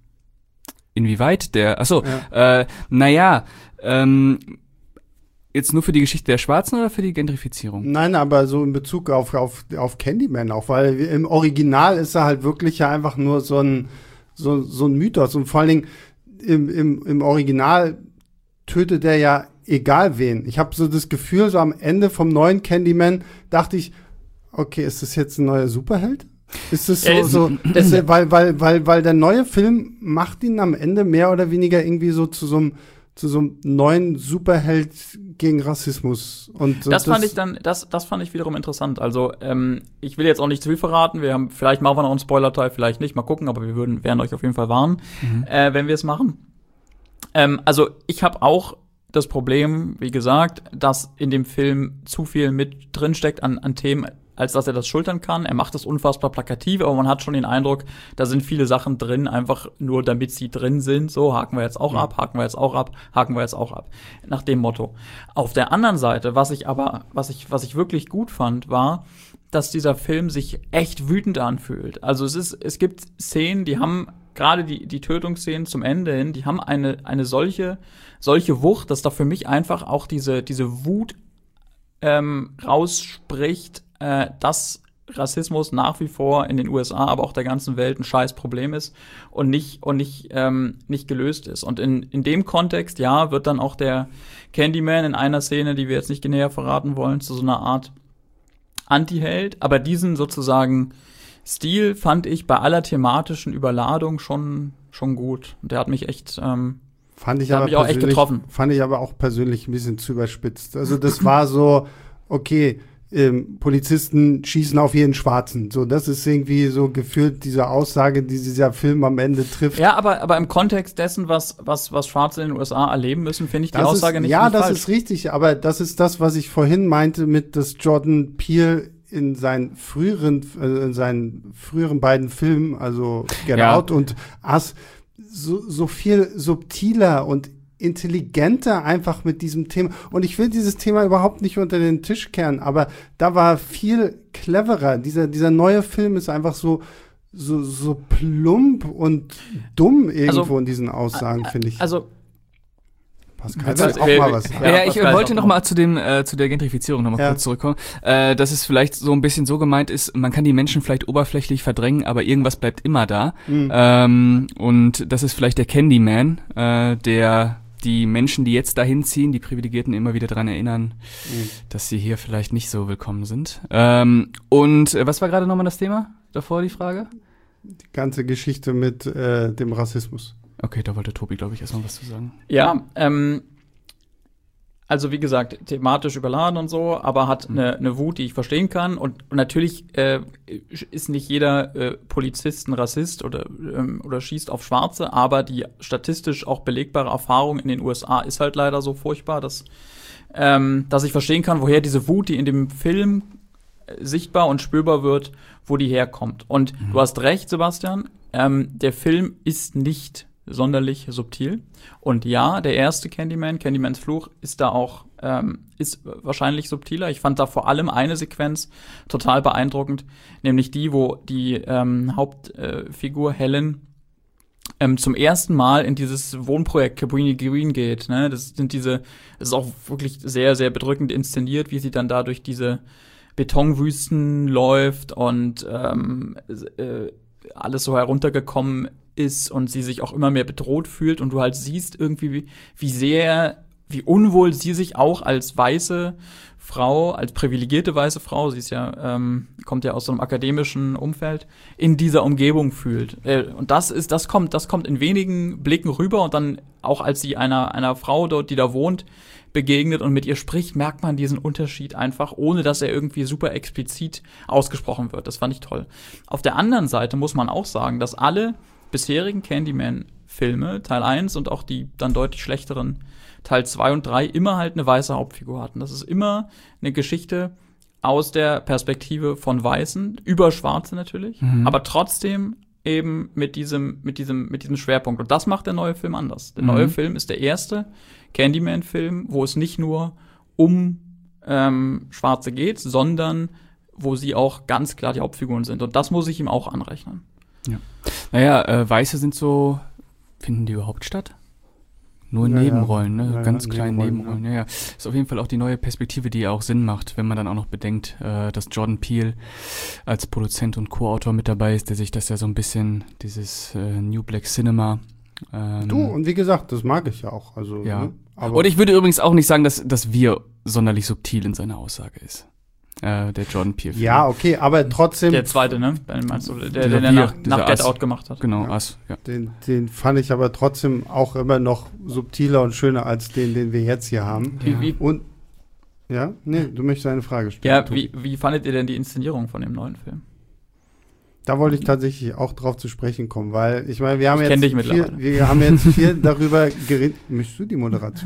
Jetzt nur für die Geschichte der Schwarzen oder für die Gentrifizierung? Nein, aber so in Bezug auf Candyman auch, weil im Original ist er halt wirklich ja einfach nur so ein Mythos und vor allen Dingen im Original tötet er ja egal wen. Ich habe so das Gefühl, so am Ende vom neuen Candyman dachte ich, okay, ist das jetzt ein neuer Superheld? Ist das weil der neue Film macht ihn am Ende mehr oder weniger irgendwie so zu so einem neuen Superheld gegen Rassismus. Und das fand ich wiederum interessant. Also, ich will jetzt auch nicht zu viel verraten. Vielleicht machen wir noch einen Spoiler-Teil, vielleicht nicht. Mal gucken, aber wir werden euch auf jeden Fall warnen, wenn wir es machen. Also, ich habe auch das Problem, wie gesagt, dass in dem Film zu viel mit drinsteckt an Themen, als dass er das schultern kann. Er macht es unfassbar plakativ, aber man hat schon den Eindruck, da sind viele Sachen drin, einfach nur damit sie drin sind. So, haken wir jetzt auch ab, haken wir jetzt auch ab, haken wir jetzt auch ab. Nach dem Motto. Auf der anderen Seite, was ich wirklich gut fand, war, dass dieser Film sich echt wütend anfühlt. Also es gibt Szenen, die haben gerade die Tötungsszenen zum Ende hin, die haben eine solche Wucht, dass da für mich einfach auch diese Wut rausspricht, dass Rassismus nach wie vor in den USA, aber auch der ganzen Welt ein scheiß Problem ist und nicht gelöst ist. Und in dem Kontext, ja, wird dann auch der Candyman in einer Szene, die wir jetzt nicht näher verraten wollen, zu so einer Art Anti-Held. Aber diesen sozusagen Stil fand ich bei aller thematischen Überladung schon gut. Und der hat mich echt Fand ich auch echt getroffen. Fand ich aber auch persönlich ein bisschen zu überspitzt. Also das war so, okay, Polizisten schießen auf jeden Schwarzen. So, das ist irgendwie so gefühlt diese Aussage, die dieser Film am Ende trifft. Ja, aber im Kontext dessen, was Schwarze in den USA erleben müssen, finde ich die Aussage nicht falsch. Ja, das ist richtig, aber das ist das, was ich vorhin meinte, mit dass Jordan Peele in seinen früheren beiden Filmen, also Get Out und Us, so viel subtiler und intelligenter einfach mit diesem Thema. Und ich will dieses Thema überhaupt nicht unter den Tisch kehren, aber da war viel cleverer. Dieser neue Film ist einfach so plump und dumm irgendwo in diesen Aussagen, finde ich. Also Pascal will auch mal was sagen. Ja, ich wollte noch mal zu der Gentrifizierung noch mal kurz zurückkommen. Dass es vielleicht so ein bisschen so gemeint ist, man kann die Menschen vielleicht oberflächlich verdrängen, aber irgendwas bleibt immer da. Und das ist vielleicht der Candyman, der die Menschen, die jetzt dahin ziehen, die Privilegierten, immer wieder daran erinnern, dass sie hier vielleicht nicht so willkommen sind. Und was war gerade nochmal das Thema davor, die Frage? Die ganze Geschichte mit dem Rassismus. Okay, da wollte Tobi, glaube ich, erstmal was zu sagen. Ja, also wie gesagt, thematisch überladen und so, aber hat eine Wut, die ich verstehen kann. Und natürlich ist nicht jeder Polizist ein Rassist oder schießt auf Schwarze, aber die statistisch auch belegbare Erfahrung in den USA ist halt leider so furchtbar, dass ich verstehen kann, woher diese Wut, die in dem Film sichtbar und spürbar wird, wo die herkommt. Und du hast recht, Sebastian, der Film ist nicht sonderlich subtil. Und ja, der erste Candymans Fluch, ist da auch, ist wahrscheinlich subtiler. Ich fand da vor allem eine Sequenz total beeindruckend, nämlich die, wo die Hauptfigur Helen zum ersten Mal in dieses Wohnprojekt Cabrini Green geht. Ne? Das ist auch wirklich sehr, sehr bedrückend inszeniert, wie sie dann da durch diese Betonwüsten läuft und alles so heruntergekommen ist und sie sich auch immer mehr bedroht fühlt und du halt siehst irgendwie, wie unwohl sie sich auch als weiße Frau, als privilegierte weiße Frau, sie ist ja, kommt ja aus so einem akademischen Umfeld, in dieser Umgebung fühlt. Und das kommt in wenigen Blicken rüber und dann auch als sie einer Frau dort, die da wohnt, begegnet und mit ihr spricht, merkt man diesen Unterschied einfach, ohne dass er irgendwie super explizit ausgesprochen wird. Das fand ich toll. Auf der anderen Seite muss man auch sagen, dass alle bisherigen Candyman-Filme, Teil 1 und auch die dann deutlich schlechteren Teil 2 und 3, immer halt eine weiße Hauptfigur hatten. Das ist immer eine Geschichte aus der Perspektive von Weißen, über Schwarze natürlich, aber trotzdem eben mit diesem Schwerpunkt. Und das macht der neue Film anders. Der neue Film ist der erste Candyman-Film, wo es nicht nur um Schwarze geht, sondern wo sie auch ganz klar die Hauptfiguren sind. Und das muss ich ihm auch anrechnen. Ja. Naja, Weiße finden die überhaupt statt? Nur in Nebenrollen, ne? Ganz kleine Nebenrollen. Ja. Ist auf jeden Fall auch die neue Perspektive, die ja auch Sinn macht, wenn man dann auch noch bedenkt, dass Jordan Peele als Produzent und Co-Autor mit dabei ist, der sich das ja so ein bisschen, dieses New Black Cinema. Und wie gesagt, das mag ich ja auch. Also, ja. Ne? Aber und ich würde übrigens auch nicht sagen, dass wir sonderlich subtil in seiner Aussage ist. Der Jordan Peele-Film. Ja, okay, aber trotzdem. Der zweite, ne? Meinst du, der nach Get Out gemacht hat? Genau, Us, ja. Den fand ich aber trotzdem auch immer noch subtiler und schöner als den wir jetzt hier haben. Und ja, nee, du möchtest eine Frage stellen. Ja, wie fandet ihr denn die Inszenierung von dem neuen Film? Da wollte ich tatsächlich auch drauf zu sprechen kommen, weil ich meine, wir haben jetzt viel darüber geredet. Möchtest du die Moderation?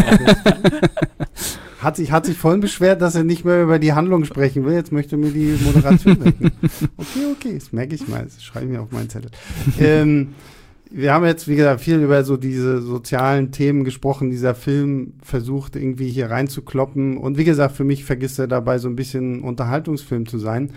Hat sich vorhin beschwert, dass er nicht mehr über die Handlung sprechen will. Jetzt möchte er mir die Moderation wecken. Okay, das merke ich mal. Das schreibe ich mir auf meinen Zettel. Wir haben jetzt, wie gesagt, viel über so diese sozialen Themen gesprochen. Dieser Film versucht irgendwie hier reinzukloppen. Und wie gesagt, für mich vergisst er dabei so ein bisschen Unterhaltungsfilm zu sein.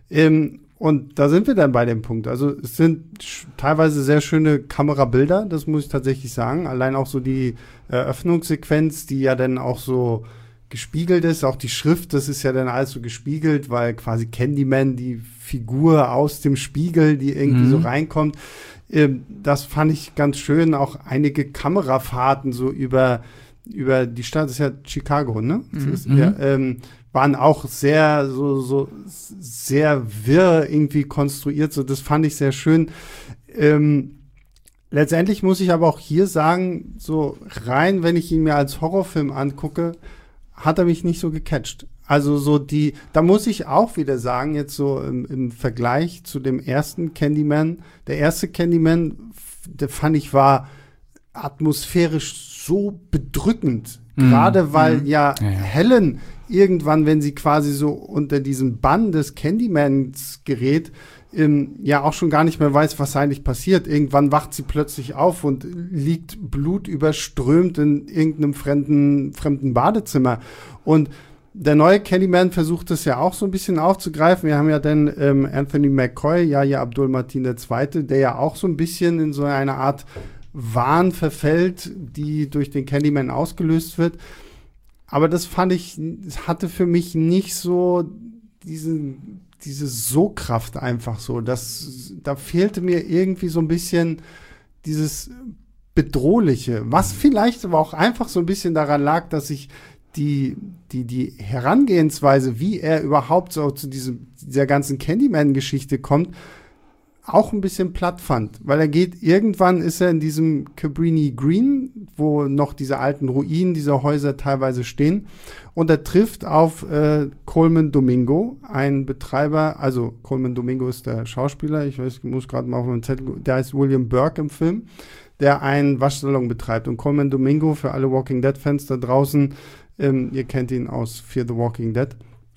Und da sind wir dann bei dem Punkt. Also es sind teilweise sehr schöne Kamerabilder, das muss ich tatsächlich sagen. Allein auch so die Eröffnungssequenz, die ja dann auch so gespiegelt ist. Auch die Schrift, das ist ja dann alles so gespiegelt, weil quasi Candyman, die Figur aus dem Spiegel, die irgendwie so reinkommt. Das fand ich ganz schön. Auch einige Kamerafahrten so über die Stadt, das ist ja Chicago, ne? Waren auch sehr sehr wirr irgendwie konstruiert. So, das fand ich sehr schön. Letztendlich muss ich aber auch hier sagen, so rein, wenn ich ihn mir als Horrorfilm angucke, hat er mich nicht so gecatcht. Also da muss ich auch wieder sagen, jetzt so im Vergleich zu dem ersten Candyman, der erste Candyman, der fand ich war atmosphärisch so bedrückend. Gerade weil Helen irgendwann, wenn sie quasi so unter diesen Bann des Candymans gerät, ja auch schon gar nicht mehr weiß, was eigentlich passiert. Irgendwann wacht sie plötzlich auf und liegt blutüberströmt in irgendeinem fremden Badezimmer. Und der neue Candyman versucht es ja auch so ein bisschen aufzugreifen. Wir haben ja dann Anthony McCoy, Yahya Abdul-Mateen II., der ja auch so ein bisschen in so eine Art Wahn verfällt, die durch den Candyman ausgelöst wird. Aber das fand ich, hatte für mich nicht so diese Sogkraft einfach so. Da fehlte mir irgendwie so ein bisschen dieses Bedrohliche, was vielleicht aber auch einfach so ein bisschen daran lag, dass ich die Herangehensweise, wie er überhaupt so zu dieser ganzen Candyman-Geschichte kommt, auch ein bisschen platt fand, weil irgendwann ist er in diesem Cabrini Green, wo noch diese alten Ruinen dieser Häuser teilweise stehen, und er trifft auf Coleman Domingo, ein Betreiber, also Coleman Domingo ist der Schauspieler, ich muss gerade mal auf meinen Zettel, der heißt William Burke im Film, der einen Waschsalon betreibt, und Coleman Domingo, für alle Walking Dead Fans da draußen, ihr kennt ihn aus Fear the Walking Dead,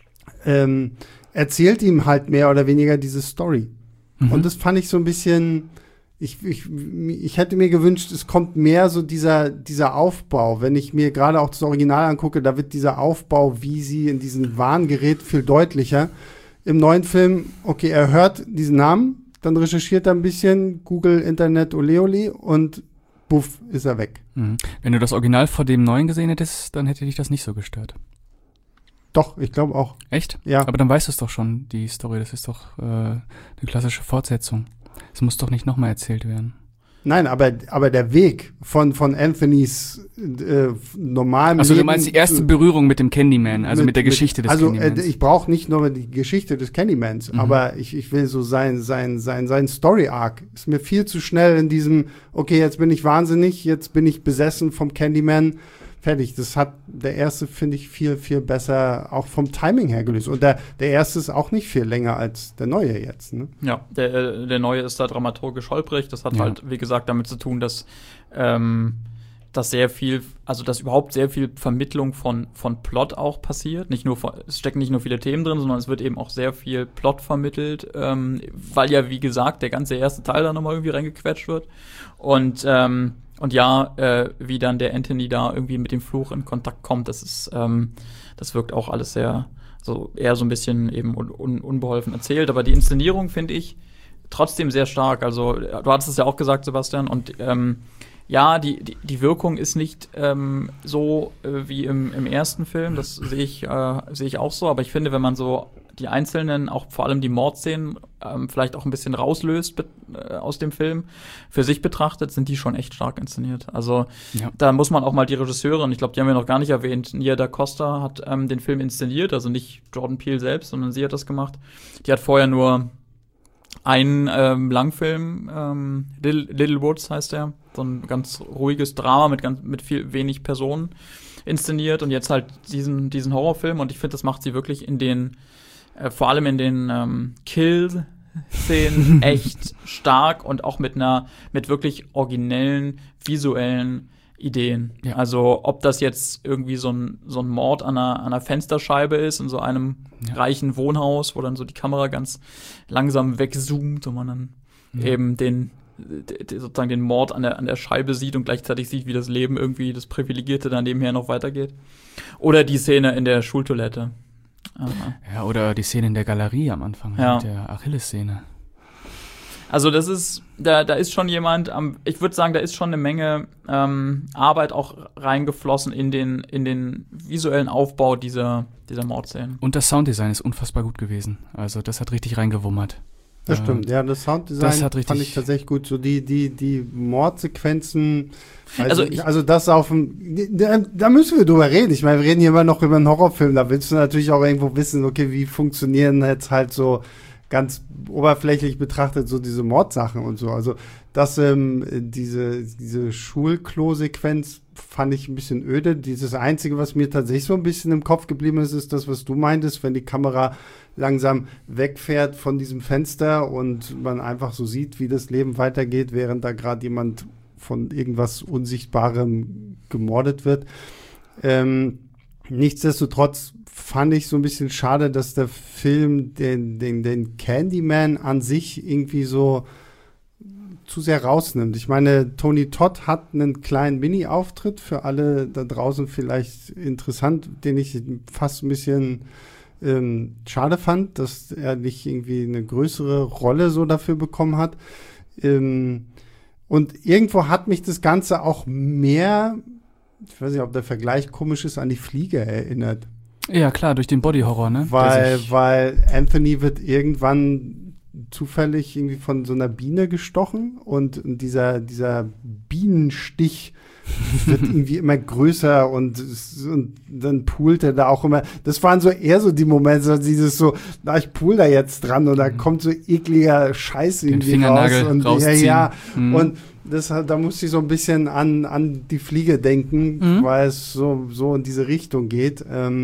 erzählt ihm halt mehr oder weniger diese Story. Und das fand ich so ein bisschen, ich hätte mir gewünscht, es kommt mehr so dieser Aufbau. Wenn ich mir gerade auch das Original angucke, da wird dieser Aufbau, wie sie in diesen Wahn gerät, viel deutlicher. Im neuen Film, okay, er hört diesen Namen, dann recherchiert er ein bisschen, Google, Internet, ole ole, und buff, ist er weg. Wenn du das Original vor dem neuen gesehen hättest, dann hätte dich das nicht so gestört. Doch, ich glaube auch. Echt? Ja. Aber dann weißt du es doch schon, die Story. Das ist doch eine klassische Fortsetzung. Es muss doch nicht nochmal erzählt werden. Nein, aber der Weg von Anthonys normalem Also Leben. du meinst die erste Berührung mit dem Candyman, also mit der Geschichte des Candymans. Ich brauche nicht nur die Geschichte des Candymans, aber ich will so sein Story-Arc. Ist mir viel zu schnell in diesem, okay, jetzt bin ich wahnsinnig, jetzt bin ich besessen vom Candyman. Fertig. Das hat der erste, finde ich, viel, viel besser auch vom Timing her gelöst. Und der erste ist auch nicht viel länger als der neue jetzt. Ne? Ja, der neue ist da dramaturgisch holprig. Das hat halt, wie gesagt, damit zu tun, dass dass überhaupt sehr viel Vermittlung von Plot auch passiert. Es stecken nicht nur viele Themen drin, sondern es wird eben auch sehr viel Plot vermittelt, weil ja, wie gesagt, der ganze erste Teil da nochmal irgendwie reingequetscht wird. Und wie dann der Anthony da irgendwie mit dem Fluch in Kontakt kommt, das wirkt auch alles eher so ein bisschen eben unbeholfen erzählt. Aber die Inszenierung finde ich trotzdem sehr stark. Also, du hattest es ja auch gesagt, Sebastian, und die Wirkung ist nicht so wie im ersten Film, das sehe ich auch so, aber ich finde, wenn man so die einzelnen, auch vor allem die Mordszenen, vielleicht auch ein bisschen rauslöst aus dem Film, für sich betrachtet, sind die schon echt stark inszeniert. Also da muss man auch mal die Regisseurin, ich glaube, die haben wir noch gar nicht erwähnt, Nia da Costa hat den Film inszeniert, also nicht Jordan Peele selbst, sondern sie hat das gemacht. Die hat vorher nur einen Langfilm, Little Woods heißt der, so ein ganz ruhiges Drama mit wenig Personen inszeniert und jetzt halt diesen Horrorfilm, und ich finde, das macht sie wirklich in den vor allem in den Kill-Szenen echt stark und auch mit wirklich originellen visuellen Ideen. Ja. Also ob das jetzt irgendwie so ein Mord an einer Fensterscheibe ist, in so einem reichen Wohnhaus, wo dann so die Kamera ganz langsam wegzoomt und man dann eben sozusagen den Mord an der Scheibe sieht und gleichzeitig sieht, wie das Leben irgendwie, das Privilegierte dann nebenher noch weitergeht. Oder die Szene in der Schultoilette. Aha. Ja, oder die Szene in der Galerie am Anfang, mit der Achilles-Szene. Also das ist, da ist schon jemand, ich würde sagen, da ist schon eine Menge Arbeit auch reingeflossen in den visuellen Aufbau dieser Mordszenen. Und das Sounddesign ist unfassbar gut gewesen. Also das hat richtig reingewummert. Das stimmt, ja, das Sounddesign fand ich tatsächlich gut. So die Mordsequenzen, also das auf dem, da müssen wir drüber reden. Ich meine, wir reden hier immer noch über einen Horrorfilm, da willst du natürlich auch irgendwo wissen, okay, wie funktionieren jetzt halt so ganz oberflächlich betrachtet so diese Mordsachen und so. Also das, diese Schulklo-Sequenz fand ich ein bisschen öde. Dieses Einzige, was mir tatsächlich so ein bisschen im Kopf geblieben ist, ist das, was du meintest, wenn die Kamera langsam wegfährt von diesem Fenster und man einfach so sieht, wie das Leben weitergeht, während da gerade jemand von irgendwas Unsichtbarem gemordet wird. Nichtsdestotrotz fand ich so ein bisschen schade, dass der Film den Candyman an sich irgendwie so zu sehr rausnimmt. Ich meine, Tony Todd hat einen kleinen Mini-Auftritt, für alle da draußen vielleicht interessant, den ich fast ein bisschen schade fand, dass er nicht irgendwie eine größere Rolle so dafür bekommen hat. Und irgendwo hat mich das Ganze auch mehr, ich weiß nicht, ob der Vergleich komisch ist, an die Fliege erinnert. Ja, klar, durch den Body-Horror, ne? Weil Anthony wird irgendwann zufällig irgendwie von so einer Biene gestochen und dieser Bienenstich wird irgendwie immer größer und dann poolt er da auch immer. Das waren so eher so die Momente, so dieses so, ich pool da jetzt dran und da kommt so ekliger Scheiß irgendwie raus. Und rausziehen. Und da musste ich so ein bisschen an die Fliege denken, weil es so in diese Richtung geht.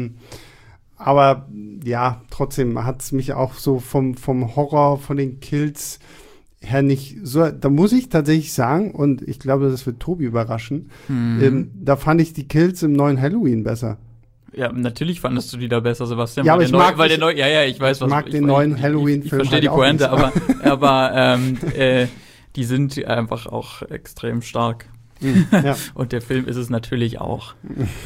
Aber ja, trotzdem hat es mich auch so vom Horror, von den Kills her nicht so, da muss ich tatsächlich sagen, und ich glaube, das wird Tobi überraschen, da fand ich die Kills im neuen Halloween besser. Ja, natürlich fandest du die da besser, Sebastian. Ja, aber ich mag den neuen Halloween-Film. Ich verstehe die Pointe, aber die sind einfach auch extrem stark. Ja. Und der Film ist es natürlich auch.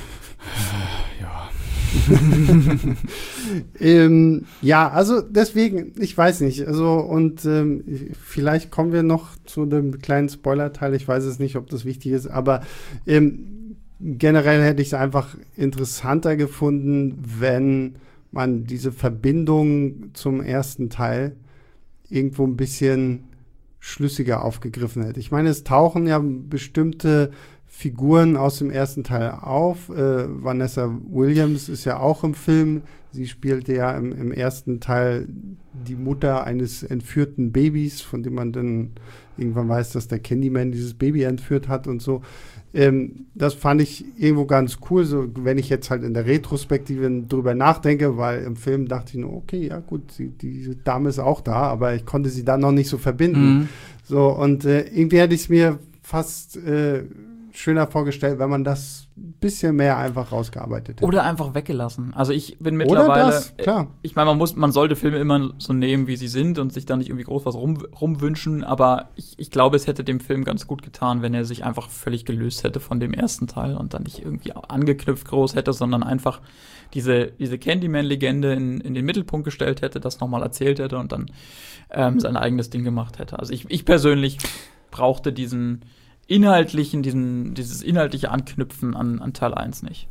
Ja, also deswegen, ich weiß nicht, also und vielleicht kommen wir noch zu dem kleinen Spoiler-Teil, ich weiß es nicht, ob das wichtig ist, aber generell hätte ich es einfach interessanter gefunden, wenn man diese Verbindung zum ersten Teil irgendwo ein bisschen schlüssiger aufgegriffen hätte. Ich meine, es tauchen ja bestimmte Figuren aus dem ersten Teil auf. Vanessa Williams ist ja auch im Film. Sie spielte ja im ersten Teil die Mutter eines entführten Babys, von dem man dann irgendwann weiß, dass der Candyman dieses Baby entführt hat und so. Das fand ich irgendwo ganz cool, so wenn ich jetzt halt in der Retrospektive drüber nachdenke, weil im Film dachte ich nur, okay, ja gut, diese Dame ist auch da, aber ich konnte sie dann noch nicht so verbinden. So, und irgendwie hätte ich es mir fast schöner vorgestellt, wenn man das ein bisschen mehr einfach rausgearbeitet hätte. Oder einfach weggelassen. Also ich bin mittlerweile, oder das, klar. Ich meine, man sollte Filme immer so nehmen, wie sie sind und sich da nicht irgendwie groß was rumwünschen, aber ich glaube, es hätte dem Film ganz gut getan, wenn er sich einfach völlig gelöst hätte von dem ersten Teil und dann nicht irgendwie angeknüpft groß hätte, sondern einfach diese Candyman-Legende in den Mittelpunkt gestellt hätte, das nochmal erzählt hätte und dann sein eigenes Ding gemacht hätte. Also ich persönlich brauchte dieses inhaltliche Anknüpfen an Teil 1 nicht.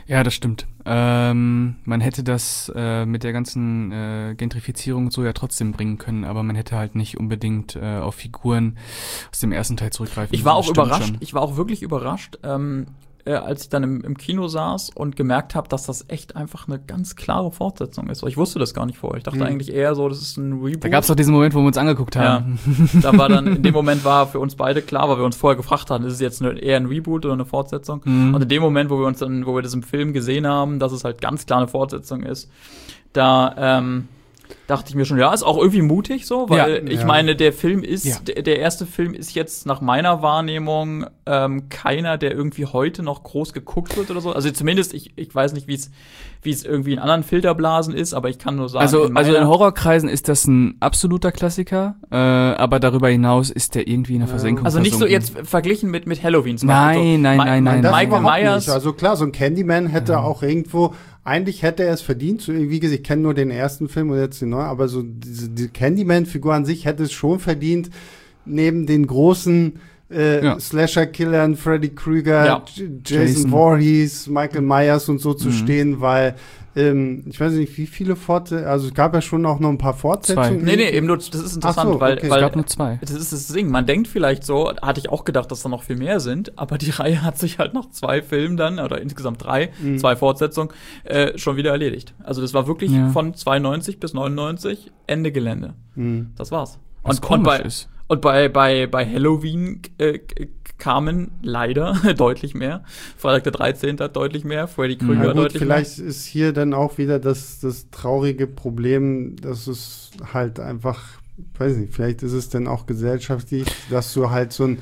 Ja, das stimmt. Man hätte das mit der ganzen Gentrifizierung und so ja trotzdem bringen können, aber man hätte halt nicht unbedingt auf Figuren aus dem ersten Teil zurückgreifen müssen. Ich war auch überrascht. Schon. Ich war auch wirklich überrascht, als ich dann im Kino saß und gemerkt habe, dass das echt einfach eine ganz klare Fortsetzung ist. Ich wusste das gar nicht vorher. Ich dachte eigentlich eher so, das ist ein Reboot. Da gab es doch diesen Moment, wo wir uns angeguckt haben. Ja. Da war dann, in dem Moment war für uns beide klar, weil wir uns vorher gefragt haben, ist es jetzt eher ein Reboot oder eine Fortsetzung? Und in dem Moment, wo wir das im Film gesehen haben, dass es halt ganz klar eine Fortsetzung ist, da dachte ich mir schon, ja, ist auch irgendwie mutig so, weil ich meine, der Film ist, der erste Film ist jetzt nach meiner Wahrnehmung keiner, der irgendwie heute noch groß geguckt wird oder so. Also zumindest, ich weiß nicht, wie es irgendwie in anderen Filterblasen ist, aber ich kann nur sagen. Also in Horrorkreisen ist das ein absoluter Klassiker, aber darüber hinaus ist der irgendwie in der Versenkung Also nicht so versunken. jetzt verglichen mit Halloween. Nein. Michael Myers. Also klar, so ein Candyman hätte auch irgendwo, eigentlich hätte er es verdient. So, wie gesagt, ich kenne nur den ersten Film und jetzt den neuen, aber so die Candyman-Figur an sich hätte es schon verdient, neben den großen Slasher-Killern, Freddy Krueger, Jason Voorhees, Michael Myers und so zu stehen, weil ich weiß nicht, wie viele Fortsetzungen, also es gab ja schon auch noch ein paar Fortsetzungen. Nee, eben nur, das ist interessant, weil es gab nur 2. Das ist das Ding, man denkt vielleicht so, hatte ich auch gedacht, dass da noch viel mehr sind, aber die Reihe hat sich halt nach 2 Filmen dann, oder insgesamt 3, 2 Fortsetzungen, schon wieder erledigt. Also das war wirklich von 92 bis 99 Ende Gelände. Das war's. Und bei Halloween kamen leider deutlich mehr. Freitag der 13. hat deutlich mehr, Freddy Krueger deutlich vielleicht mehr. ist hier dann auch wieder das traurige Problem, dass es halt einfach, weiß nicht, vielleicht ist es dann auch gesellschaftlich, dass du halt eine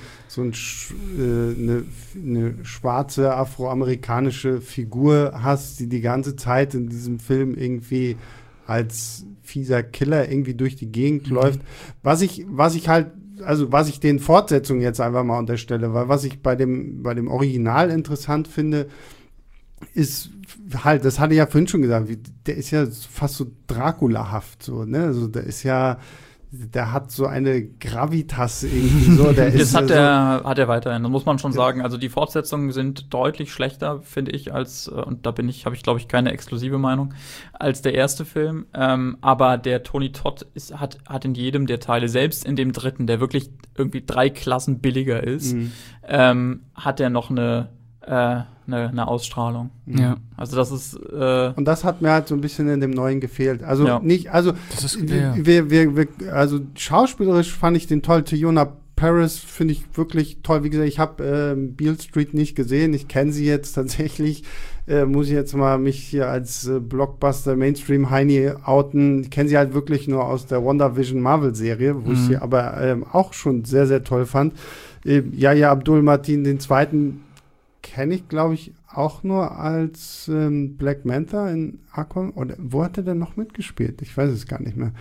schwarze afroamerikanische Figur hast, die ganze Zeit in diesem Film irgendwie als fieser Killer irgendwie durch die Gegend läuft. Was ich den Fortsetzungen jetzt einfach mal unterstelle, weil was ich bei dem Original interessant finde, ist halt, das hatte ich ja vorhin schon gesagt, der ist ja fast so Dracula-haft, so, ne? Also der hat so eine Gravitas irgendwie so. Das hat er weiterhin, das muss man schon sagen. Also die Fortsetzungen sind deutlich schlechter, finde ich, als, und da habe ich, glaube ich, keine exklusive Meinung, als der erste Film. Aber der Tony Todd hat in jedem der Teile, selbst in dem dritten, der wirklich irgendwie 3 Klassen billiger ist, hat er noch eine Ausstrahlung. Ja. Also das ist und das hat mir halt so ein bisschen in dem Neuen gefehlt. Also das ist also schauspielerisch fand ich den toll. Teyonah Parris finde ich wirklich toll. Wie gesagt, ich habe Beale Street nicht gesehen. Ich kenne sie jetzt tatsächlich. Muss ich jetzt mal mich hier als Blockbuster Mainstream Heini outen. Ich kenne sie halt wirklich nur aus der WandaVision Marvel Serie, wo ich sie aber auch schon sehr, sehr toll fand. Yahya Abdul-Mateen, den zweiten, kenne ich, glaube ich, auch nur als Black Manta in Aquaman. Oder wo hat er denn noch mitgespielt? Ich weiß es gar nicht mehr.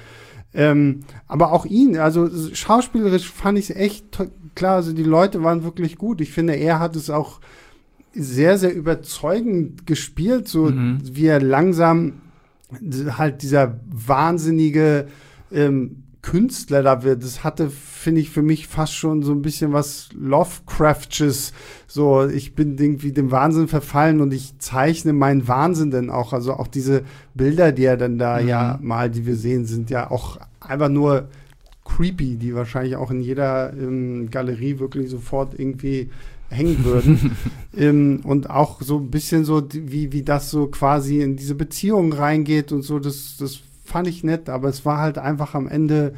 Aber auch ihn, also schauspielerisch fand ich es echt klar, also die Leute waren wirklich gut. Ich finde, er hat es auch sehr, sehr überzeugend gespielt, so wie er langsam halt dieser wahnsinnige Künstler da wird. Das hatte, finde ich, für mich fast schon so ein bisschen was Lovecraftsches. So, ich bin irgendwie dem Wahnsinn verfallen und ich zeichne meinen Wahnsinn dann auch. Also auch diese Bilder, die er dann da die wir sehen, sind ja auch einfach nur creepy, die wahrscheinlich auch in jeder Galerie wirklich sofort irgendwie hängen würden. Und auch so ein bisschen so, wie das so quasi in diese Beziehung reingeht und so, das fand ich nett, aber es war halt einfach am Ende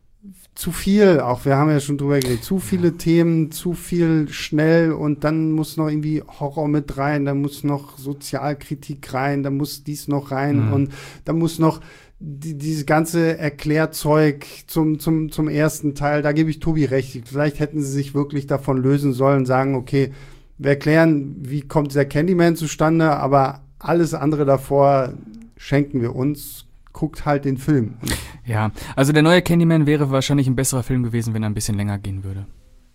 zu viel, auch wir haben ja schon drüber geredet, zu viele Themen, zu viel schnell und dann muss noch irgendwie Horror mit rein, da muss noch Sozialkritik rein, da muss dies noch rein und da muss noch dieses ganze Erklärzeug zum ersten Teil, da gebe ich Tobi recht. Vielleicht hätten sie sich wirklich davon lösen sollen, sagen, okay, wir erklären, wie kommt dieser Candyman zustande, aber alles andere davor schenken wir uns. Guckt halt den Film. Ja, also der neue Candyman wäre wahrscheinlich ein besserer Film gewesen, wenn er ein bisschen länger gehen würde.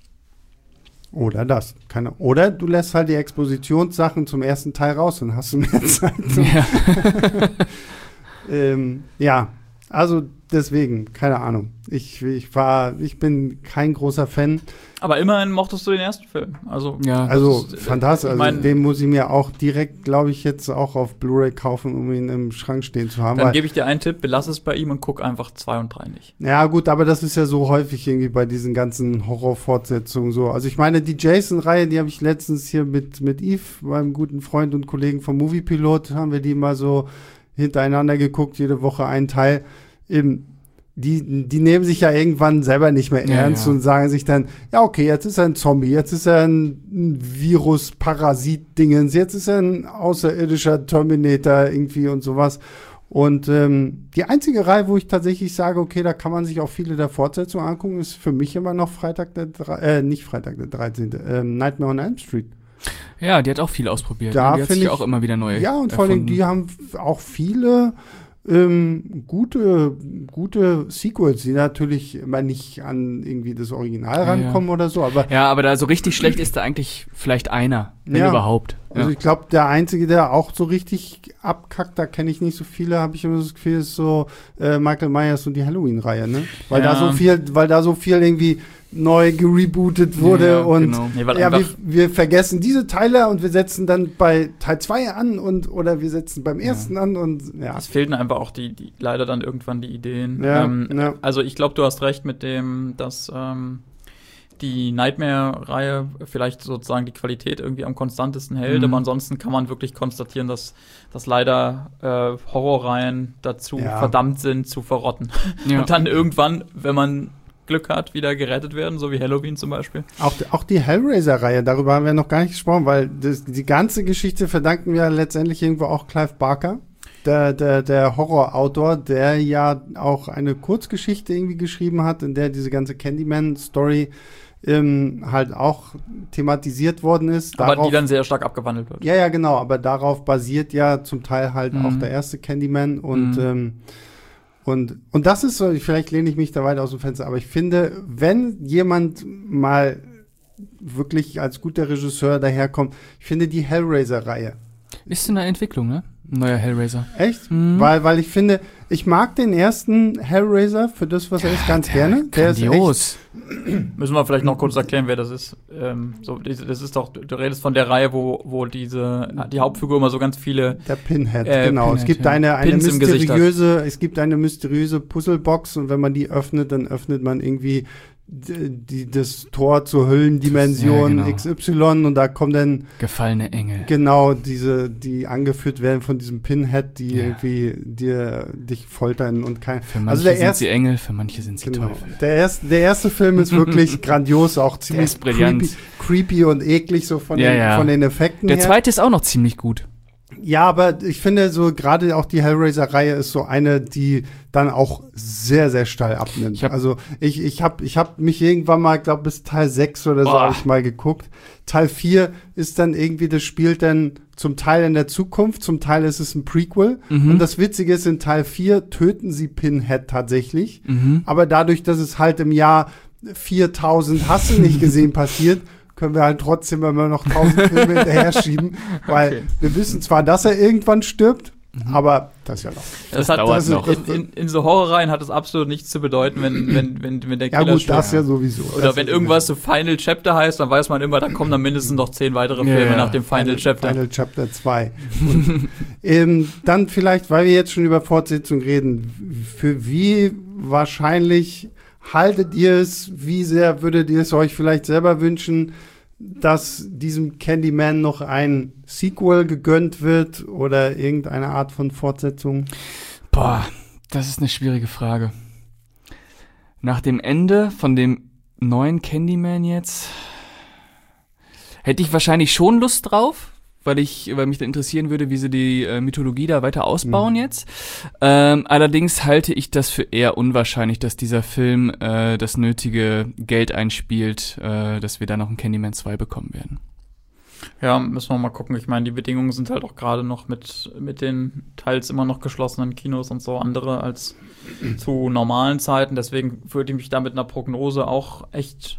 Oder das. Oder du lässt halt die Expositionssachen zum ersten Teil raus und hast du mehr Zeit. Ja. Ja, Also deswegen, keine Ahnung. Ich bin kein großer Fan. Aber immerhin mochtest du den ersten Film. Also fantastisch. Also den muss ich mir auch direkt, glaube ich, jetzt auch auf Blu-ray kaufen, um ihn im Schrank stehen zu haben. Dann gebe ich dir einen Tipp, belass es bei ihm und guck einfach 2 und 3 nicht. Ja gut, aber das ist ja so häufig irgendwie bei diesen ganzen Horrorfortsetzungen so. Also ich meine, die Jason-Reihe, die habe ich letztens hier mit Yves, meinem guten Freund und Kollegen vom Moviepilot, haben wir die mal so hintereinander geguckt, jede Woche einen Teil. Eben, die nehmen sich ja irgendwann selber nicht mehr ernst und sagen sich dann, ja okay, jetzt ist er ein Zombie, jetzt ist er ein Virus-Parasit-Dingens, jetzt ist er ein außerirdischer Terminator irgendwie und sowas. Und die einzige Reihe, wo ich tatsächlich sage, okay, da kann man sich auch viele der Fortsetzungen angucken, ist für mich immer noch nicht Freitag der 13., Nightmare on Elm Street. Ja, die hat auch viel ausprobiert. Da die hat sich auch immer wieder neu Ja, und vor allem, die haben auch viele gute Sequels, die natürlich immer nicht an irgendwie das Original rankommen oder so, aber aber da so richtig schlecht ist da eigentlich vielleicht einer, wenn überhaupt. Also ich glaube, der Einzige, der auch so richtig abkackt, da kenne ich nicht so viele, habe ich immer das Gefühl, ist so Michael Myers und die Halloween-Reihe, ne? Weil da so viel irgendwie neu gerebootet wurde und genau. Wir vergessen diese Teile und wir setzen dann bei Teil 2 an oder wir setzen beim ersten an und Es fehlten einfach auch die leider dann irgendwann die Ideen. Ja. Also ich glaube, du hast recht mit dem, dass die Nightmare-Reihe vielleicht sozusagen die Qualität irgendwie am konstantesten hält, aber ansonsten kann man wirklich konstatieren, dass leider Horrorreihen dazu verdammt sind, zu verrotten. Ja. Und dann irgendwann, wenn man Glück hat, wieder gerettet werden, so wie Halloween zum Beispiel. Auch die Hellraiser-Reihe, darüber haben wir noch gar nicht gesprochen, weil die ganze Geschichte verdanken wir letztendlich irgendwo auch Clive Barker, der Horrorautor, der ja auch eine Kurzgeschichte irgendwie geschrieben hat, in der diese ganze Candyman-Story halt auch thematisiert worden ist. Aber die dann sehr stark abgewandelt wird. Ja, genau, aber darauf basiert ja zum Teil halt auch der erste Candyman und das ist so, vielleicht lehne ich mich da weit aus dem Fenster, aber ich finde, wenn jemand mal wirklich als guter Regisseur daherkommt, ich finde die Hellraiser-Reihe. Ist in der Entwicklung, ne? Ein neuer Hellraiser. Echt? Weil ich finde, ich mag den ersten Hellraiser für das, was er ist, ganz gerne. Der ist grandios. Müssen wir vielleicht noch kurz erklären, wer das ist. Das ist doch, du redest von der Reihe, wo die Hauptfigur immer so ganz viele Der Pinhead, genau. Es gibt eine mysteriöse Puzzlebox und wenn man die öffnet, dann öffnet man irgendwie das Tor zur Höllendimension XY und da kommen dann gefallene Engel. Genau, die angeführt werden von diesem Pinhead, die irgendwie dich foltern und für manche sind sie Engel, für manche sind sie Teufel. Der erste Film ist wirklich grandios, auch ziemlich creepy und eklig so von den Effekten her. Der zweite ist auch noch ziemlich gut. Ja, aber ich finde so gerade auch die Hellraiser-Reihe ist so eine, die dann auch sehr, sehr steil abnimmt. Ich hab mich irgendwann mal, glaube bis Teil 6 oder so habe ich mal geguckt. Teil 4 ist dann irgendwie, das spielt dann zum Teil in der Zukunft, zum Teil ist es ein Prequel. Und das Witzige ist, in Teil 4 töten sie Pinhead tatsächlich. Aber dadurch, dass es halt im Jahr 4000 hast du nicht gesehen passiert, können wir halt trotzdem immer noch 1000 Filme hinterher schieben, weil wir wissen zwar, dass er irgendwann stirbt, aber das ist ja noch. Das dauert noch. In so Horrorreihen hat es absolut nichts zu bedeuten, wenn der Killer stirbt. Ja, das ja sowieso. Oder wenn irgendwas so Final Chapter heißt, dann weiß man immer, da kommen dann mindestens noch 10 weitere Filme nach dem Final Chapter. Final Chapter 2. Dann vielleicht, weil wir jetzt schon über Fortsetzung reden, für wie wahrscheinlich haltet ihr es, wie sehr würdet ihr es euch vielleicht selber wünschen, dass diesem Candyman noch ein Sequel gegönnt wird oder irgendeine Art von Fortsetzung? Boah, das ist eine schwierige Frage. Nach dem Ende von dem neuen Candyman jetzt hätte ich wahrscheinlich schon Lust drauf, weil mich da interessieren würde, wie sie die Mythologie da weiter ausbauen jetzt. Allerdings halte ich das für eher unwahrscheinlich, dass dieser Film das nötige Geld einspielt, dass wir da noch einen Candyman 2 bekommen werden. Ja, müssen wir mal gucken. Ich meine, die Bedingungen sind halt auch gerade noch mit den teils immer noch geschlossenen Kinos und so andere als zu normalen Zeiten. Deswegen würde ich mich da mit einer Prognose auch echt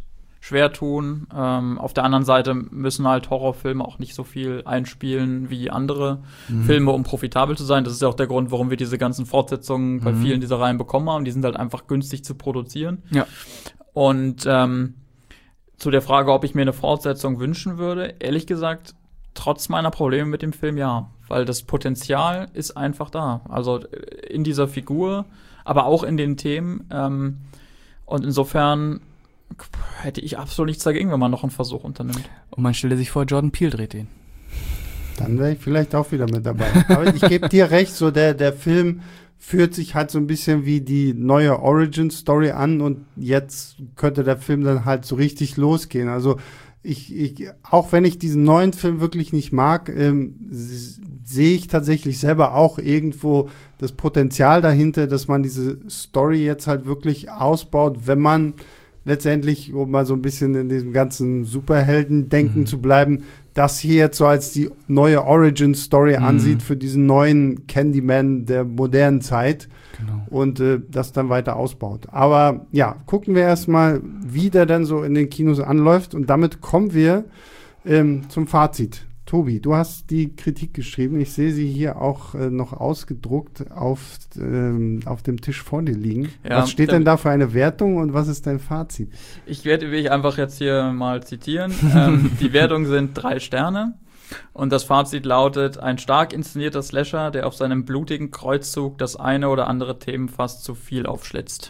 schwer tun. Auf der anderen Seite müssen halt Horrorfilme auch nicht so viel einspielen wie andere Filme, um profitabel zu sein. Das ist ja auch der Grund, warum wir diese ganzen Fortsetzungen bei vielen dieser Reihen bekommen haben. Die sind halt einfach günstig zu produzieren. Ja. Und zu der Frage, ob ich mir eine Fortsetzung wünschen würde, ehrlich gesagt, trotz meiner Probleme mit dem Film, ja. Weil das Potenzial ist einfach da. Also in dieser Figur, aber auch in den Themen. Und insofern hätte ich absolut nichts dagegen, wenn man noch einen Versuch unternimmt. Und man stelle sich vor, Jordan Peele dreht den. Dann wäre ich vielleicht auch wieder mit dabei. Aber ich gebe dir recht, so der Film führt sich halt so ein bisschen wie die neue Origin-Story an und jetzt könnte der Film dann halt so richtig losgehen. Also ich auch wenn ich diesen neuen Film wirklich nicht mag, sehe ich tatsächlich selber auch irgendwo das Potenzial dahinter, dass man diese Story jetzt halt wirklich ausbaut, wenn man letztendlich, um mal so ein bisschen in diesem ganzen Superhelden-Denken zu bleiben, das hier jetzt so als die neue Origin-Story ansieht für diesen neuen Candyman der modernen Zeit. Genau. Und das dann weiter ausbaut. Aber ja, gucken wir erstmal, wie der dann so in den Kinos anläuft. Und damit kommen wir zum Fazit. Tobi, du hast die Kritik geschrieben. Ich sehe sie hier auch noch ausgedruckt auf dem Tisch vor dir liegen. Ja, was steht denn da für eine Wertung und was ist dein Fazit? Will ich einfach jetzt hier mal zitieren. Die Wertungen sind 3 Sterne. Und das Fazit lautet: ein stark inszenierter Slasher, der auf seinem blutigen Kreuzzug das eine oder andere Themenfass zu viel aufschlitzt.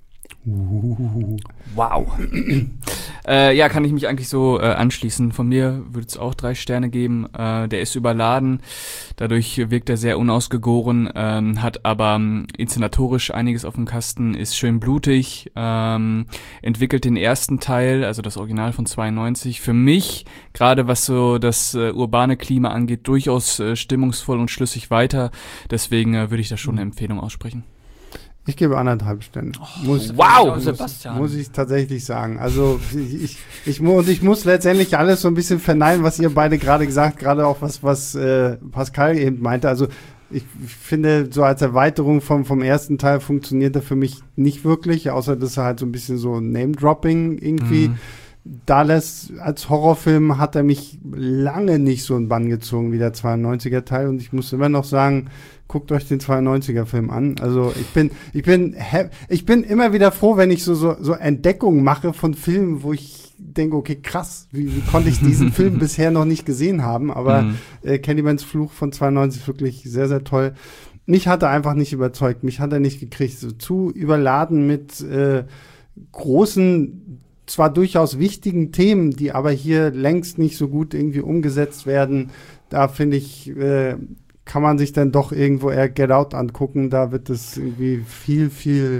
Wow. Ja, kann ich mich eigentlich so anschließen. Von mir würde es auch 3 Sterne geben. Der ist überladen, dadurch wirkt er sehr unausgegoren, hat aber inszenatorisch einiges auf dem Kasten, ist schön blutig, entwickelt den ersten Teil, also das Original von 92, für mich, gerade was so das urbane Klima angeht, durchaus stimmungsvoll und schlüssig weiter. Deswegen würde ich da schon eine Empfehlung aussprechen. Ich gebe 1,5 Sterne. Sebastian. Muss ich tatsächlich sagen. Also ich muss letztendlich alles so ein bisschen verneinen, was ihr beide gerade gesagt, gerade auch was Pascal eben meinte. Also ich finde, so als Erweiterung vom ersten Teil funktioniert er für mich nicht wirklich, außer dass er halt so ein bisschen so Name-Dropping irgendwie da lässt. Als Horrorfilm hat er mich lange nicht so in Bann gezogen wie der 92er Teil und ich muss immer noch sagen, guckt euch den 92er-Film an. Also ich bin immer wieder froh, wenn ich so Entdeckungen mache von Filmen, wo ich denke, okay, krass, wie konnte ich diesen Film bisher noch nicht gesehen haben? Aber Candymans Fluch von 92 ist wirklich sehr, sehr toll. Mich hat er einfach nicht überzeugt. Mich hat er nicht gekriegt. So zu überladen mit großen, zwar durchaus wichtigen Themen, die aber hier längst nicht so gut irgendwie umgesetzt werden. Da finde ich, kann man sich dann doch irgendwo eher Get Out angucken. Da wird es irgendwie viel, viel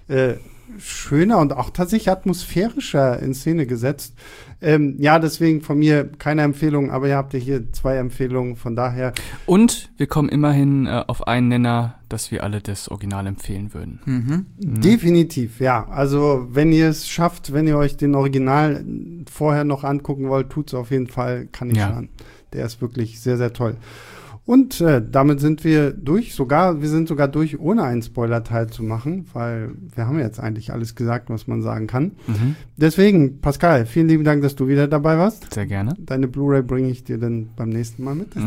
schöner und auch tatsächlich atmosphärischer in Szene gesetzt. Ja, deswegen von mir keine Empfehlung, aber ihr habt ja hier 2 Empfehlungen, von daher. Und wir kommen immerhin auf einen Nenner, dass wir alle das Original empfehlen würden. Definitiv, ja. Also wenn ihr es schafft, wenn ihr euch den Original vorher noch angucken wollt, tut's auf jeden Fall, kann ich sagen. Der ist wirklich sehr, sehr toll. Und damit sind wir durch. Wir sind sogar durch, ohne einen Spoiler-Teil zu machen, weil wir haben jetzt eigentlich alles gesagt, was man sagen kann. Deswegen, Pascal, vielen lieben Dank, dass du wieder dabei warst. Sehr gerne. Deine Blu-ray bringe ich dir dann beim nächsten Mal mit.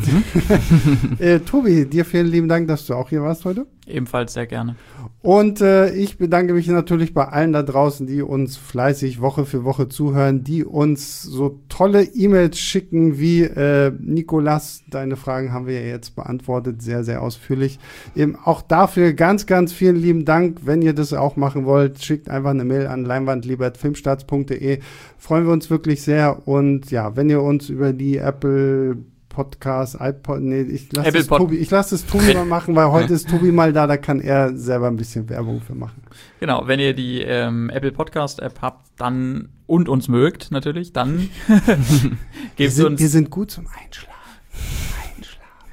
Tobi, dir vielen lieben Dank, dass du auch hier warst heute. Ebenfalls sehr gerne. Und ich bedanke mich natürlich bei allen da draußen, die uns fleißig Woche für Woche zuhören, die uns so tolle E-Mails schicken wie Nikolas. Deine Fragen haben wir ja jetzt beantwortet, sehr, sehr ausführlich. Eben auch dafür ganz, ganz vielen lieben Dank. Wenn ihr das auch machen wollt, schickt einfach eine Mail an leinwandliebe@filmstarts.de. Freuen wir uns wirklich sehr. Und ja, wenn ihr uns über die Apple Podcast, ich lasse es Tobi mal machen, weil heute ist Tobi mal da kann er selber ein bisschen Werbung für machen. Genau, wenn ihr die Apple Podcast App habt, dann und uns mögt natürlich, dann gebt uns. Wir sind gut zum Einschlafen.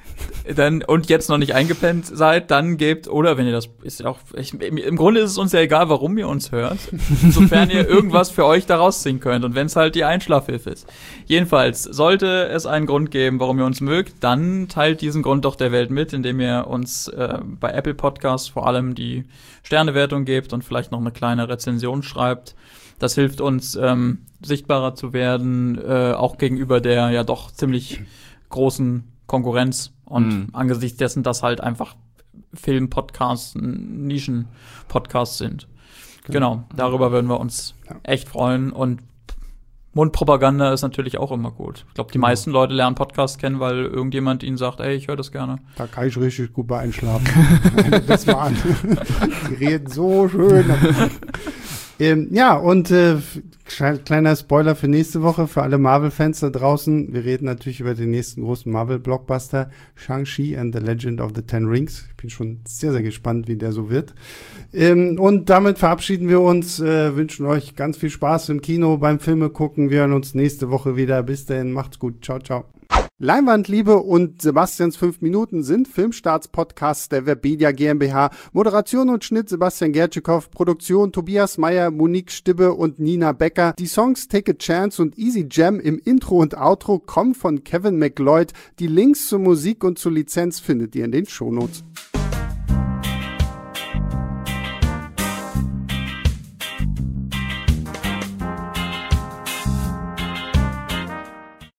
dann und jetzt noch nicht eingepennt seid, dann gebt, oder wenn ihr das, ist auch, im Grunde ist es uns ja egal, warum ihr uns hört, sofern ihr irgendwas für euch daraus ziehen könnt und wenn es halt die Einschlafhilfe ist. Jedenfalls, sollte es einen Grund geben, warum ihr uns mögt, dann teilt diesen Grund doch der Welt mit, indem ihr uns bei Apple Podcasts vor allem die Sternewertung gebt und vielleicht noch eine kleine Rezension schreibt. Das hilft uns, sichtbarer zu werden, auch gegenüber der ja doch ziemlich großen Konkurrenz. Und angesichts dessen, dass halt einfach Film-Podcasts, Nischen-Podcasts sind. Genau, darüber würden wir uns echt freuen. Und Mundpropaganda ist natürlich auch immer gut. Ich glaube, die meisten Leute lernen Podcasts kennen, weil irgendjemand ihnen sagt, ey, ich höre das gerne. Da kann ich richtig gut bei einschlafen. Das mal an. Die reden so schön. Ja, und kleiner Spoiler für nächste Woche, für alle Marvel-Fans da draußen. Wir reden natürlich über den nächsten großen Marvel-Blockbuster, Shang-Chi and the Legend of the Ten Rings. Ich bin schon sehr, sehr gespannt, wie der so wird. Und damit verabschieden wir uns, wünschen euch ganz viel Spaß im Kino beim Filme gucken. Wir hören uns nächste Woche wieder. Bis dahin, macht's gut. Ciao, ciao. Leinwandliebe und Sebastians 5 Minuten sind Filmstarts-Podcasts der Webedia GmbH. Moderation und Schnitt Sebastian Gertschikow, Produktion Tobias Meyer, Monique Stibbe und Nina Becker. Die Songs Take a Chance und Easy Jam im Intro und Outro kommen von Kevin MacLeod. Die Links zur Musik und zur Lizenz findet ihr in den Shownotes.